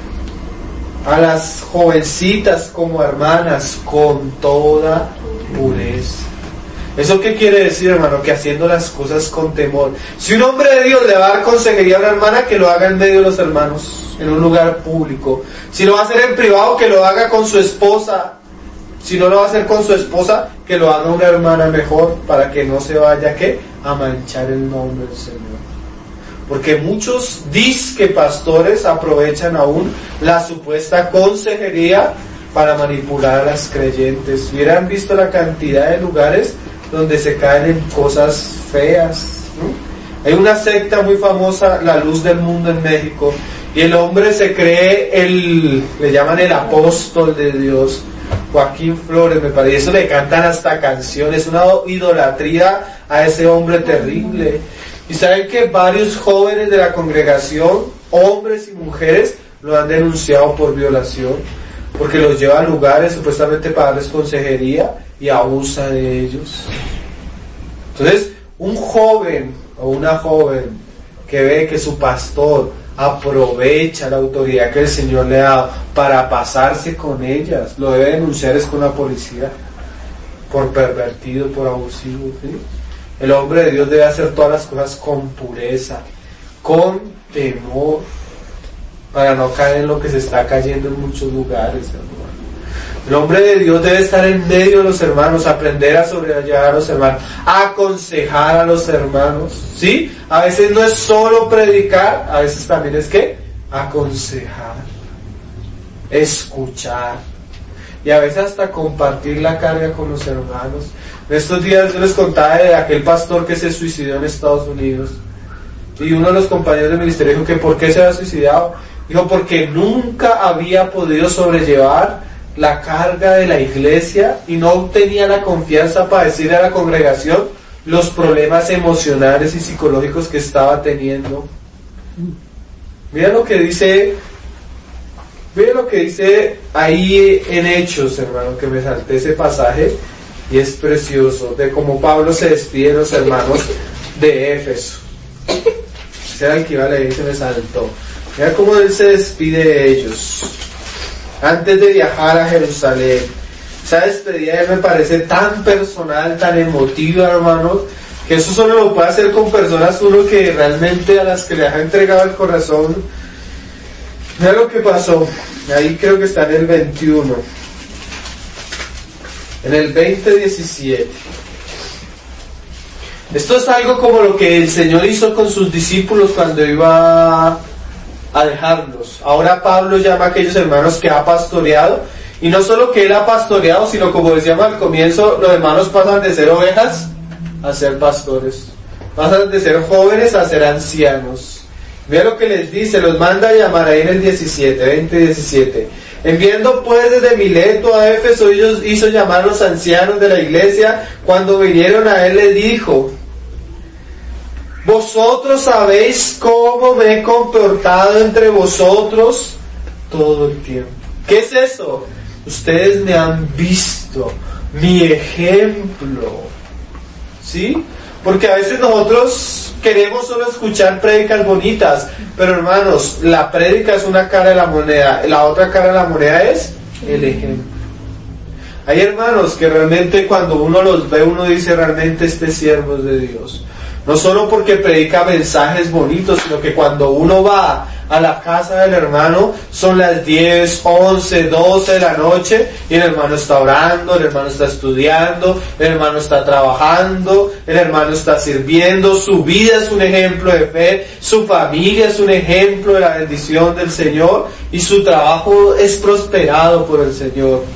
A las jovencitas como hermanas con toda pureza. ¿Eso qué quiere decir, hermano? Que haciendo las cosas con temor. Si un hombre de Dios le va a dar consejería a una hermana, que lo haga en medio de los hermanos, en un lugar público. Si lo va a hacer en privado, que lo haga con su esposa. Si no lo va a hacer con su esposa, que lo haga una hermana mejor, para que no se vaya, ¿qué? A manchar el nombre del Señor. Porque muchos disque pastores aprovechan aún la supuesta consejería para manipular a las creyentes. Hubieran visto la cantidad de lugares donde se caen en cosas feas, ¿no? Hay una secta muy famosa, La Luz del Mundo, en México, y el hombre se cree le llaman el apóstol de Dios, Joaquín Flores, me parece. Eso le cantan hasta canciones, una idolatría a ese hombre terrible. Y saben que varios jóvenes de la congregación, hombres y mujeres, lo han denunciado por violación, porque los lleva a lugares supuestamente para darles consejería y abusa de ellos. Entonces, un joven o una joven que ve que su pastor aprovecha la autoridad que el Señor le ha dado para pasarse con ellas, lo debe denunciar es con la policía, por pervertido, por abusivo, ¿sí? El hombre de Dios debe hacer todas las cosas con pureza, con temor, para no caer en lo que se está cayendo en muchos lugares, hermano. El hombre de Dios debe estar en medio de los hermanos, aprender a sobrellevar a los hermanos, a aconsejar a los hermanos, ¿sí? A veces no es solo predicar, a veces también es ¿qué? Aconsejar, escuchar, y a veces hasta compartir la carga con los hermanos. En estos días yo les contaba de aquel pastor que se suicidó en Estados Unidos, y uno de los compañeros del ministerio dijo que ¿por qué se había suicidado? Dijo, porque nunca había podido sobrellevar la carga de la iglesia y no tenía la confianza para decirle a la congregación los problemas emocionales y psicológicos que estaba teniendo. Mira lo que dice ahí en Hechos, hermano, que me salté ese pasaje y es precioso, de cómo Pablo se despide de los hermanos de Éfeso. Ese era el que iba a leer y se me saltó. Mira cómo él se despide de ellos antes de viajar a Jerusalén. Esa despedida me parece tan personal, tan emotiva, hermano, que eso solo lo puede hacer con personas uno que realmente a las que le ha entregado el corazón. Mira lo que pasó. Ahí creo que está en el 21. En el 20:17. Esto es algo como lo que el Señor hizo con sus discípulos cuando iba a dejarlos. Ahora Pablo llama a aquellos hermanos que ha pastoreado, y no solo que él ha pastoreado, sino como decíamos al comienzo, los hermanos pasan de ser ovejas a ser pastores, pasan de ser jóvenes a ser ancianos. Mira lo que les dice, los manda a llamar ahí en el 17, 20-17. Enviando pues desde Mileto a Éfeso, ellos hizo llamar a los ancianos de la iglesia. Cuando vinieron a él, le dijo: vosotros sabéis cómo me he comportado entre vosotros todo el tiempo. ¿Qué es eso? Ustedes me han visto, mi ejemplo. ¿Sí? Porque a veces nosotros queremos solo escuchar prédicas bonitas, pero hermanos, la prédica es una cara de la moneda, la otra cara de la moneda es el ejemplo. Hay hermanos que realmente cuando uno los ve, uno dice realmente este siervo es de Dios. No solo porque predica mensajes bonitos, sino que cuando uno va a la casa del hermano, son las 10, 11, 12 de la noche, y el hermano está orando, el hermano está estudiando, el hermano está trabajando, el hermano está sirviendo, su vida es un ejemplo de fe, su familia es un ejemplo de la bendición del Señor, y su trabajo es prosperado por el Señor.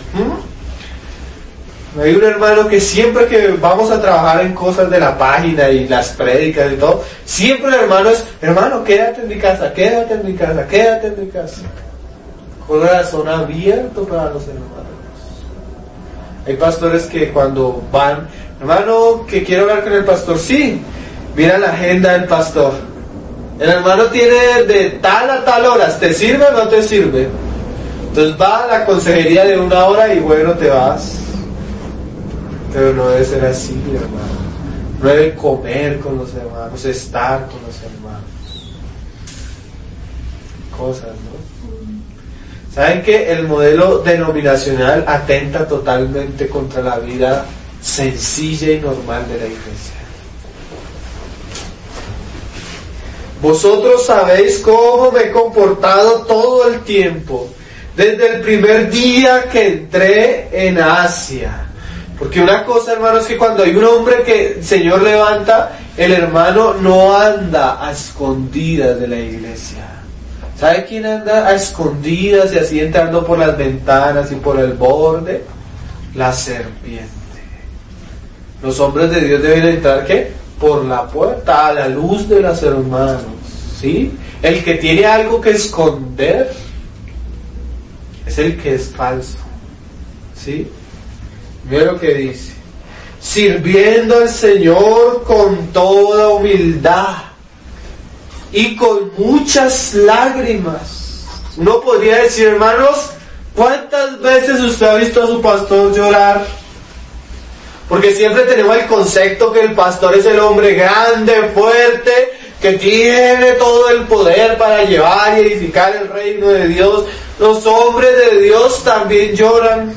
Hay un hermano que siempre que vamos a trabajar en cosas de la página y las prédicas y todo, siempre el hermano es: hermano, quédate en mi casa, quédate en mi casa, quédate en mi casa. Corazón abierto para los hermanos. Hay pastores que cuando van: hermano, que quiero hablar con el pastor. Sí, mira la agenda del pastor. El hermano tiene de tal a tal horas, ¿te sirve o no te sirve? Entonces va a la consejería de 1 hora y bueno, te vas. Pero no debe ser así, hermano. No debe comer con los hermanos, estar con los hermanos. Cosas, ¿no? ¿Saben que el modelo denominacional atenta totalmente contra la vida sencilla y normal de la iglesia? Vosotros sabéis cómo me he comportado todo el tiempo, desde el primer día que entré en Asia. Porque una cosa, hermano, es que cuando hay un hombre que el Señor levanta, el hermano no anda a escondidas de la iglesia. ¿Sabe quién anda a escondidas y así entrando por las ventanas y por el borde? La serpiente. Los hombres de Dios deben entrar, ¿qué? Por la puerta, a la luz de los hermanos. ¿Sí? El que tiene algo que esconder es el que es falso. ¿Sí? Mira lo que dice: sirviendo al Señor con toda humildad y con muchas lágrimas. Uno podría decir, hermanos, ¿cuántas veces usted ha visto a su pastor llorar? Porque siempre tenemos el concepto que el pastor es el hombre grande, fuerte, que tiene todo el poder para llevar y edificar el reino de Dios. Los hombres de Dios también lloran.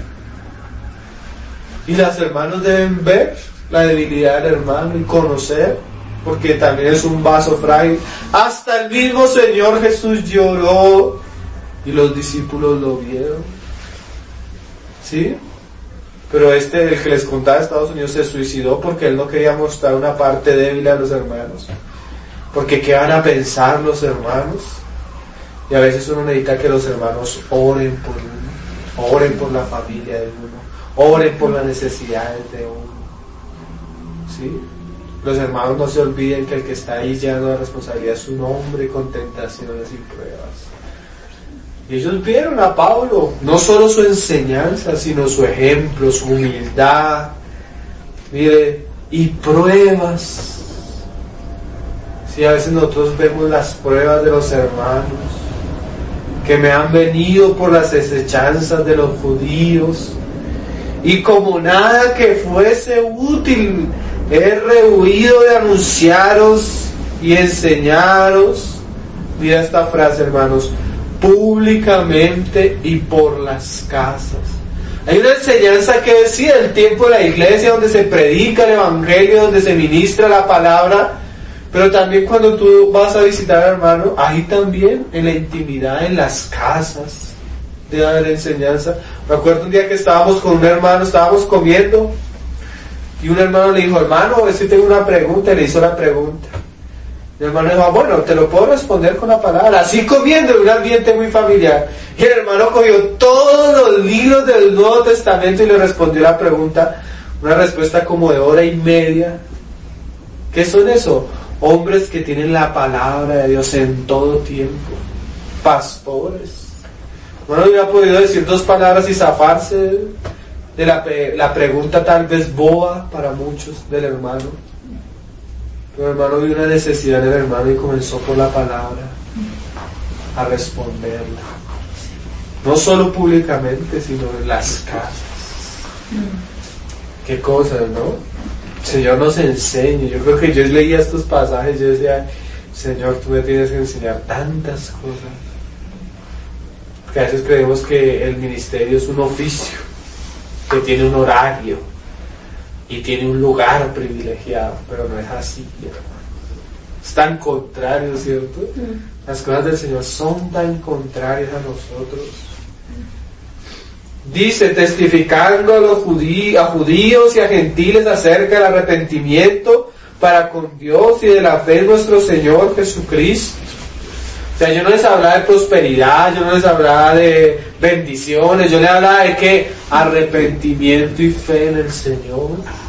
Y los hermanos deben ver la debilidad del hermano y conocer, porque también es un vaso frágil. Hasta el mismo Señor Jesús lloró y los discípulos lo vieron. ¿Sí? Pero el que les contaba de Estados Unidos, se suicidó porque él no quería mostrar una parte débil a los hermanos. Porque ¿qué van a pensar los hermanos? Y a veces uno necesita que los hermanos oren por uno, oren por la familia de uno, oren por las necesidades de uno. ¿Sí? Los hermanos no se olviden que el que está ahí llevando la responsabilidad es un hombre con tentaciones y pruebas. Y ellos vieron a Pablo, no solo su enseñanza, sino su ejemplo, su humildad, mire, y pruebas. Sí, a veces nosotros vemos las pruebas de los hermanos, que me han venido por las desechanzas de los judíos, y como nada que fuese útil, he rehuido de anunciaros y enseñaros. Mira esta frase, hermanos: públicamente y por las casas. Hay una enseñanza que decía el tiempo de la iglesia, donde se predica el evangelio, donde se ministra la palabra, pero también cuando tú vas a visitar al hermano, ahí también en la intimidad, en las casas, debe haber enseñanza. Me acuerdo un día que estábamos con un hermano, estábamos comiendo, y un hermano le dijo: hermano, a ver si tengo una pregunta, y le hizo la pregunta. Y el hermano dijo: bueno, te lo puedo responder con la palabra, así comiendo en un ambiente muy familiar. Y el hermano cogió todos los libros del Nuevo Testamento y le respondió la pregunta, una respuesta como de 1:30. ¿Qué son eso? Hombres que tienen la palabra de Dios en todo tiempo, pastores, Bueno, hubiera podido decir 2 palabras y zafarse de la pregunta tal vez boba para muchos del hermano. Pero el hermano vio una necesidad del hermano y comenzó por la palabra a responderla. No solo públicamente, sino en las casas. Qué cosas, ¿no? El Señor nos enseña. Yo creo que yo leía estos pasajes y yo decía, Señor, tú me tienes que enseñar tantas cosas. Porque a veces creemos que el ministerio es un oficio, que tiene un horario y tiene un lugar privilegiado, pero no es así, hermano. Es tan contrario, ¿cierto? Las cosas del Señor son tan contrarias a nosotros. Dice, testificando a judíos y a gentiles acerca del arrepentimiento para con Dios y de la fe en nuestro Señor Jesucristo. O sea, yo no les hablaba de prosperidad, yo no les hablaba de bendiciones, yo les hablaba de ¿qué? Arrepentimiento y fe en el Señor.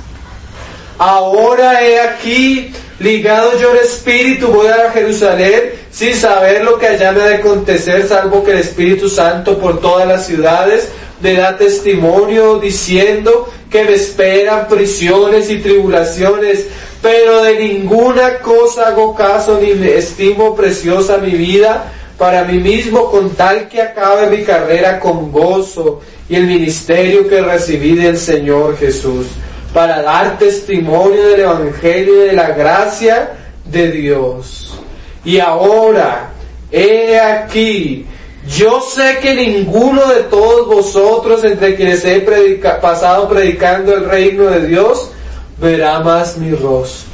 Ahora he aquí, ligado yo al Espíritu, voy a Jerusalén sin saber lo que allá me ha de acontecer, salvo que el Espíritu Santo por todas las ciudades me da testimonio diciendo que me esperan prisiones y tribulaciones, pero de ninguna cosa hago caso ni me estimo preciosa mi vida para mí mismo, con tal que acabe mi carrera con gozo y el ministerio que recibí del Señor Jesús, para dar testimonio del Evangelio y de la gracia de Dios. Y ahora, he aquí, yo sé que ninguno de todos vosotros, entre quienes he pasado predicando el reino de Dios, verá más mi rostro.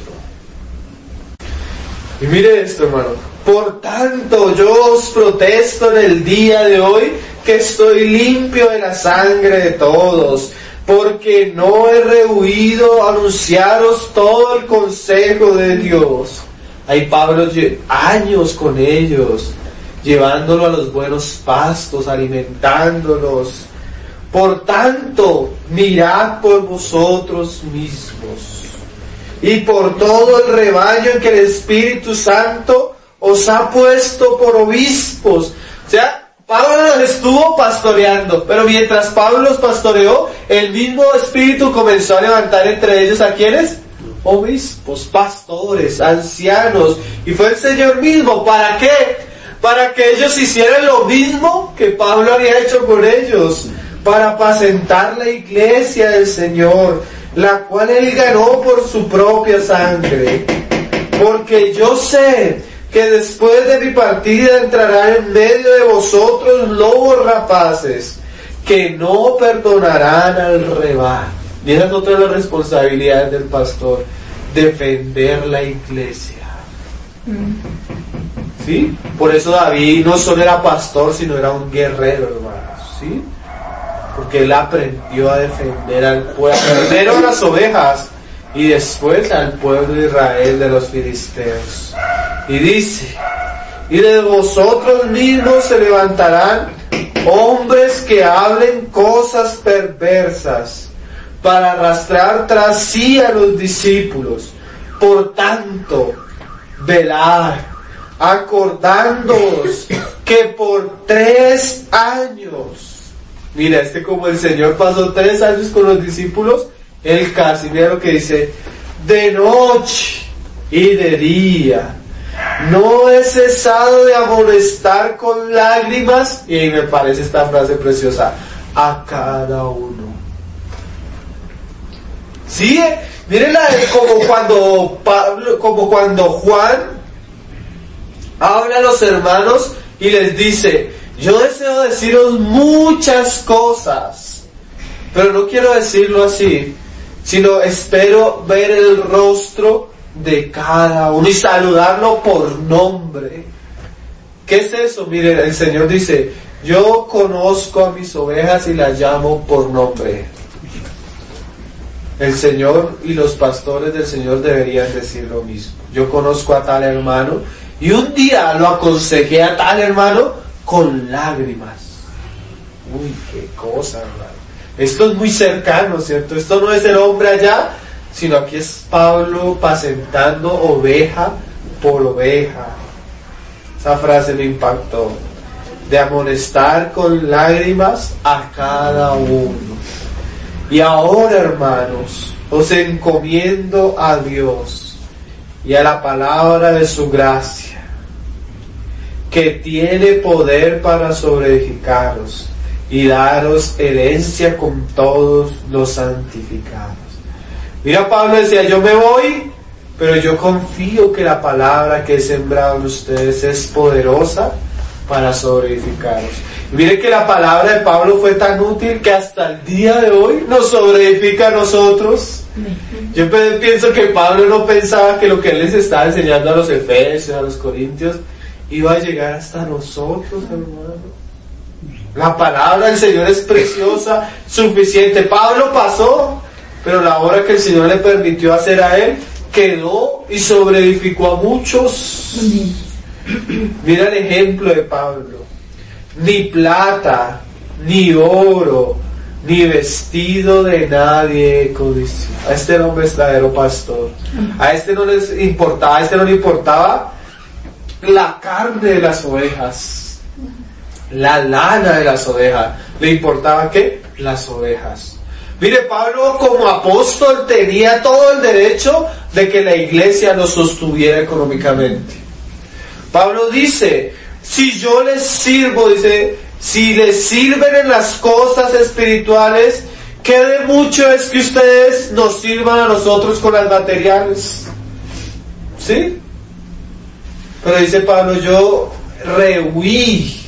Y mire esto, hermano. Por tanto, yo os protesto en el día de hoy que estoy limpio de la sangre de todos, porque no he rehuido anunciaros todo el consejo de Dios. Ahí Pablo años con ellos, llevándolo a los buenos pastos, alimentándolos. Por tanto, mirad por vosotros mismos y por todo el rebaño en que el Espíritu Santo os ha puesto por obispos. O sea, Pablo los estuvo pastoreando, pero mientras Pablo los pastoreó, el mismo Espíritu comenzó a levantar entre ellos ¿a quiénes? Obispos, pastores, ancianos, y fue el Señor mismo. ¿Para qué? Para que ellos hicieran lo mismo que Pablo había hecho con ellos, para apacentar la iglesia del Señor, la cual él ganó por su propia sangre. Porque yo sé que después de mi partida entrarán en medio de vosotros lobos rapaces, que no perdonarán al rebaño. Y esa es otra de las responsabilidades del pastor, defender la iglesia. ¿Sí? Por eso David no solo era pastor, sino era un guerrero, hermanos. ¿Sí? Porque él aprendió a defender al pueblo, primero a las ovejas y después al pueblo de Israel de los filisteos. Y dice, y de vosotros mismos se levantarán hombres que hablen cosas perversas para arrastrar tras sí a los discípulos. Por tanto, velad, acordándoos que por 3 años, mira, como el Señor pasó 3 años con los discípulos, él casi, mira lo que dice, de noche y de día, no he cesado de amonestar con lágrimas, y me parece esta frase preciosa, a cada uno. Sí, mírenla, como cuando Juan habla a los hermanos y les dice, yo deseo deciros muchas cosas, pero no quiero decirlo así, sino espero ver el rostro de cada uno y saludarlo por nombre. ¿Qué es eso? Miren, el Señor dice, yo conozco a mis ovejas y las llamo por nombre. El Señor y los pastores del Señor deberían decir lo mismo. Yo conozco a tal hermano y un día lo aconsejé a tal hermano con lágrimas. Uy, qué cosa, hermano. Esto es muy cercano, ¿cierto? Esto no es el hombre allá, sino aquí es Pablo apacentando oveja por oveja. Esa frase me impactó. de amonestar con lágrimas a cada uno. Y ahora, hermanos, os encomiendo a Dios y a la palabra de su gracia, que tiene poder para sobreedificaros y daros herencia con todos los santificados. Mira, Pablo decía, yo me voy, pero yo confío que la palabra que he sembrado en ustedes es poderosa para sobreedificaros. Y mire que la palabra de Pablo fue tan útil que hasta el día de hoy nos sobreedifica a nosotros. Yo pienso que Pablo no pensaba que lo que él les estaba enseñando a los efesios, a los corintios, iba a llegar hasta nosotros, hermano. La palabra del Señor es preciosa, suficiente. Pablo pasó, pero la obra que el Señor le permitió hacer a él quedó y sobreedificó a muchos. Mira el ejemplo de Pablo. Ni plata, ni oro, ni vestido de nadie codició. A este era un verdadero pastor. A este no les importaba, no le importaba la carne de las ovejas, la lana de las ovejas. ¿Le importaba qué? Las ovejas. Mire, Pablo como apóstol tenía todo el derecho de que la iglesia lo sostuviera económicamente. Pablo dice, si yo les sirvo, dice, si les sirven en las cosas espirituales, ¿qué de mucho es que ustedes nos sirvan a nosotros con las materiales? ¿Sí? Pero dice Pablo, yo rehuí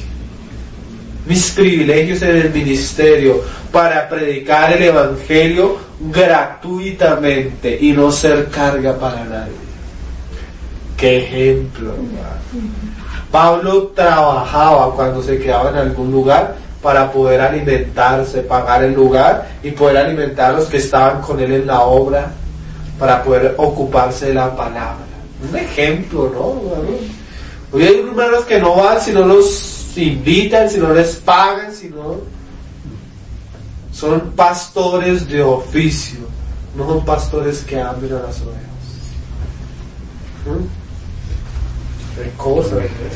mis privilegios en el ministerio para predicar el evangelio gratuitamente y no ser carga para nadie. ¡Qué ejemplo, hermano! Pablo trabajaba cuando se quedaba en algún lugar para poder alimentarse, pagar el lugar y poder alimentar a los que estaban con él en la obra, para poder ocuparse de la palabra. Un ejemplo, ¿no? Hoy hay hermanos que no van si no los invitan, si no les pagan, si no... Son pastores de oficio, no son pastores que amen a las ovejas. Qué cosa,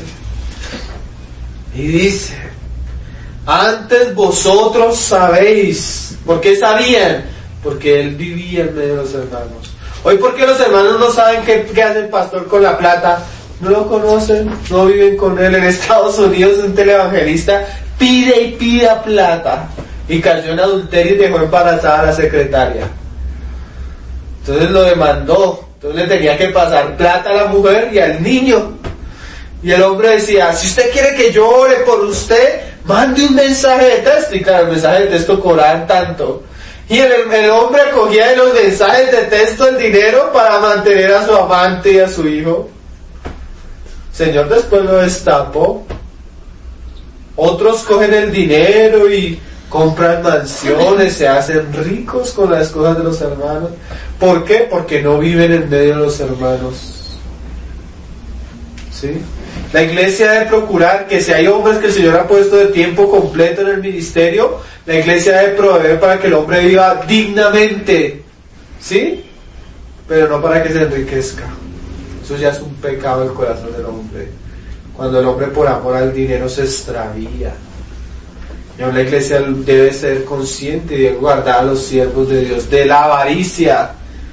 y dice, antes vosotros sabéis. ¿Por qué sabían? Porque él vivía en medio de los hermanos. Hoy, ¿por qué los hermanos no saben qué hace el pastor con la plata? No lo conocen, no viven con él. En Estados Unidos un televangelista pide y pida plata y cayó en adulterio y dejó embarazada a la secretaria. Entonces lo demandó. Entonces le tenía que pasar plata a la mujer y al niño. Y el hombre decía, si usted quiere que yo ore por usted, mande un mensaje de texto. Y claro, el mensaje de texto cobraban tanto. Y el hombre acogía de los mensajes de texto el dinero para mantener a su amante y a su hijo. El Señor después lo destapó. Otros cogen el dinero y compran mansiones, se hacen ricos con las cosas de los hermanos. ¿Por qué? Porque no viven en medio de los hermanos. ¿Sí? La iglesia debe procurar que si hay hombres que el Señor ha puesto de tiempo completo en el ministerio, la iglesia debe proveer para que el hombre viva dignamente. ¿Sí? Pero no para que se enriquezca. Eso ya es un pecado del corazón del hombre. Cuando el hombre por amor al dinero se extravía. Y aún la iglesia debe ser consciente y debe guardar a los siervos de Dios de la avaricia.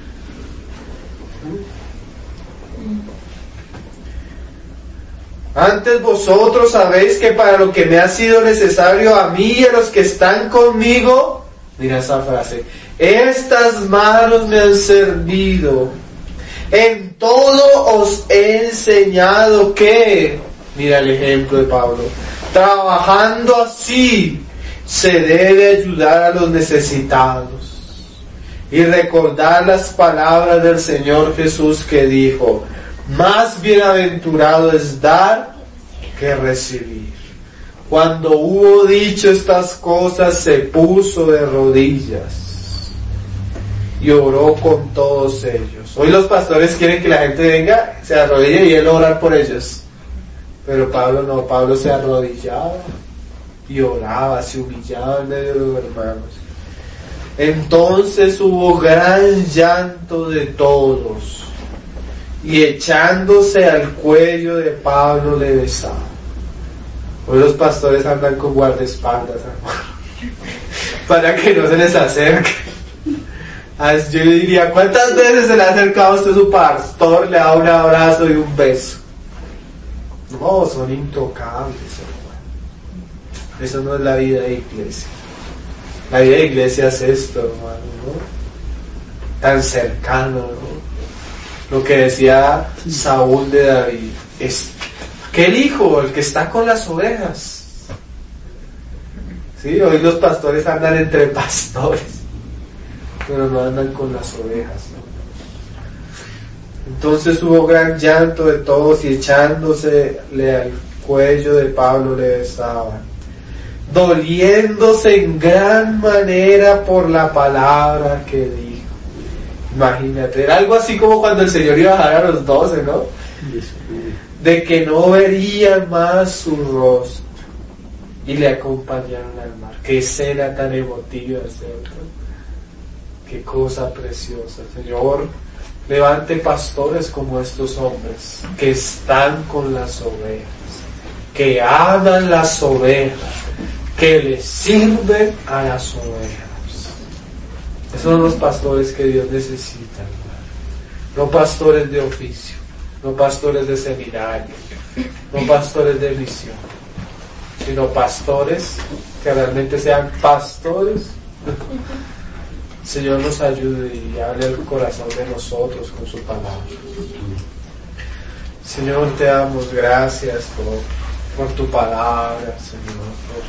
Antes vosotros sabéis que para lo que me ha sido necesario a mí y a los que están conmigo, mira esa frase, estas manos me han servido. En todo os he enseñado que, mira el ejemplo de Pablo, trabajando así se debe ayudar a los necesitados y recordar las palabras del Señor Jesús que dijo, más bienaventurado es dar que recibir. Cuando hubo dicho estas cosas, se puso de rodillas y oró con todos ellos. Hoy los pastores quieren que la gente venga, se arrodille y él orar por ellos. Pero Pablo no, Pablo se arrodillaba y oraba, se humillaba en medio de los hermanos. Entonces hubo gran llanto de todos, y echándose al cuello de Pablo le besaba. Hoy los pastores andan con guardaespaldas, hermano, para que no se les acerque. Yo diría, ¿cuántas veces se le ha acercado a usted su pastor, le da un abrazo y un beso? No, son intocables, hermano. Eso no es la vida de iglesia. La vida de iglesia es esto, hermano, ¿no? Tan cercano, ¿no? Lo que decía Saúl de David, es aquel hijo, el que está con las ovejas. Sí, hoy los pastores andan entre pastores, pero no andan con las ovejas, ¿no? Entonces hubo gran llanto de todos y echándosele al cuello de Pablo le besaban, doliéndose en gran manera por la palabra que dijo. Imagínate, era algo así como cuando el Señor iba a bajar a los 12, ¿no? De que no verían más su rostro y le acompañaron al mar. Qué escena tan emotiva, ¿cierto? Qué cosa preciosa. Señor, levante pastores como estos hombres que están con las ovejas, que aman las ovejas, que les sirven a las ovejas. Esos son los pastores que Dios necesita, hermano. No pastores de oficio, no pastores de seminario, no pastores de misión, sino pastores que realmente sean pastores. Señor nos ayude y hable el corazón de nosotros con su palabra. Señor, te damos gracias por tu palabra, Señor,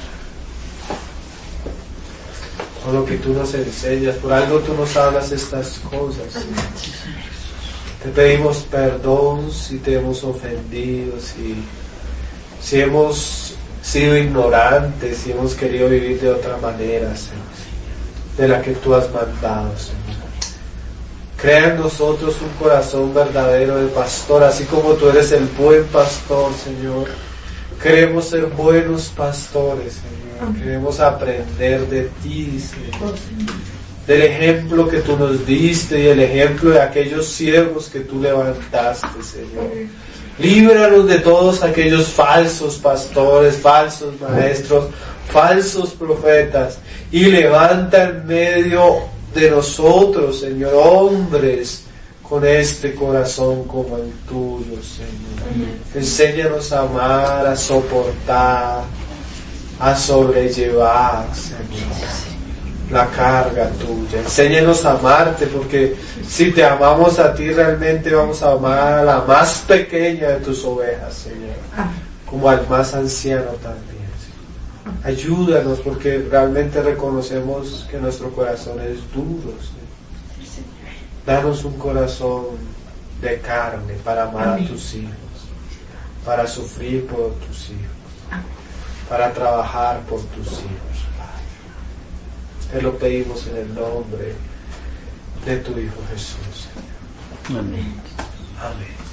por lo que tú nos enseñas, por algo tú nos hablas estas cosas, Señor. Te pedimos perdón si te hemos ofendido, si hemos sido ignorantes, si hemos querido vivir de otra manera, Señor, de la que tú has mandado, Señor. Crea en nosotros un corazón verdadero de pastor, así como tú eres el buen pastor, Señor. Queremos ser buenos pastores, Señor. Queremos aprender de ti, Señor, del ejemplo que tú nos diste y el ejemplo de aquellos siervos que tú levantaste, Señor. Líbranos de todos aquellos falsos pastores, falsos maestros, falsos profetas, y levanta en medio de nosotros, Señor, hombres con este corazón como el tuyo, Señor. Enséñanos a amar, a soportar, a sobrellevar, Señor, la carga tuya. Enséñanos a amarte, porque si te amamos a ti, realmente vamos a amar a la más pequeña de tus ovejas, Señor, como al más anciano también, Señor. Ayúdanos, porque realmente reconocemos que nuestro corazón es duro, Señor. Danos un corazón de carne para amar a tus hijos, para sufrir por tus hijos, para trabajar por tus hijos, Padre. Te lo pedimos en el nombre de tu Hijo Jesús, Señor. Amén. Amén.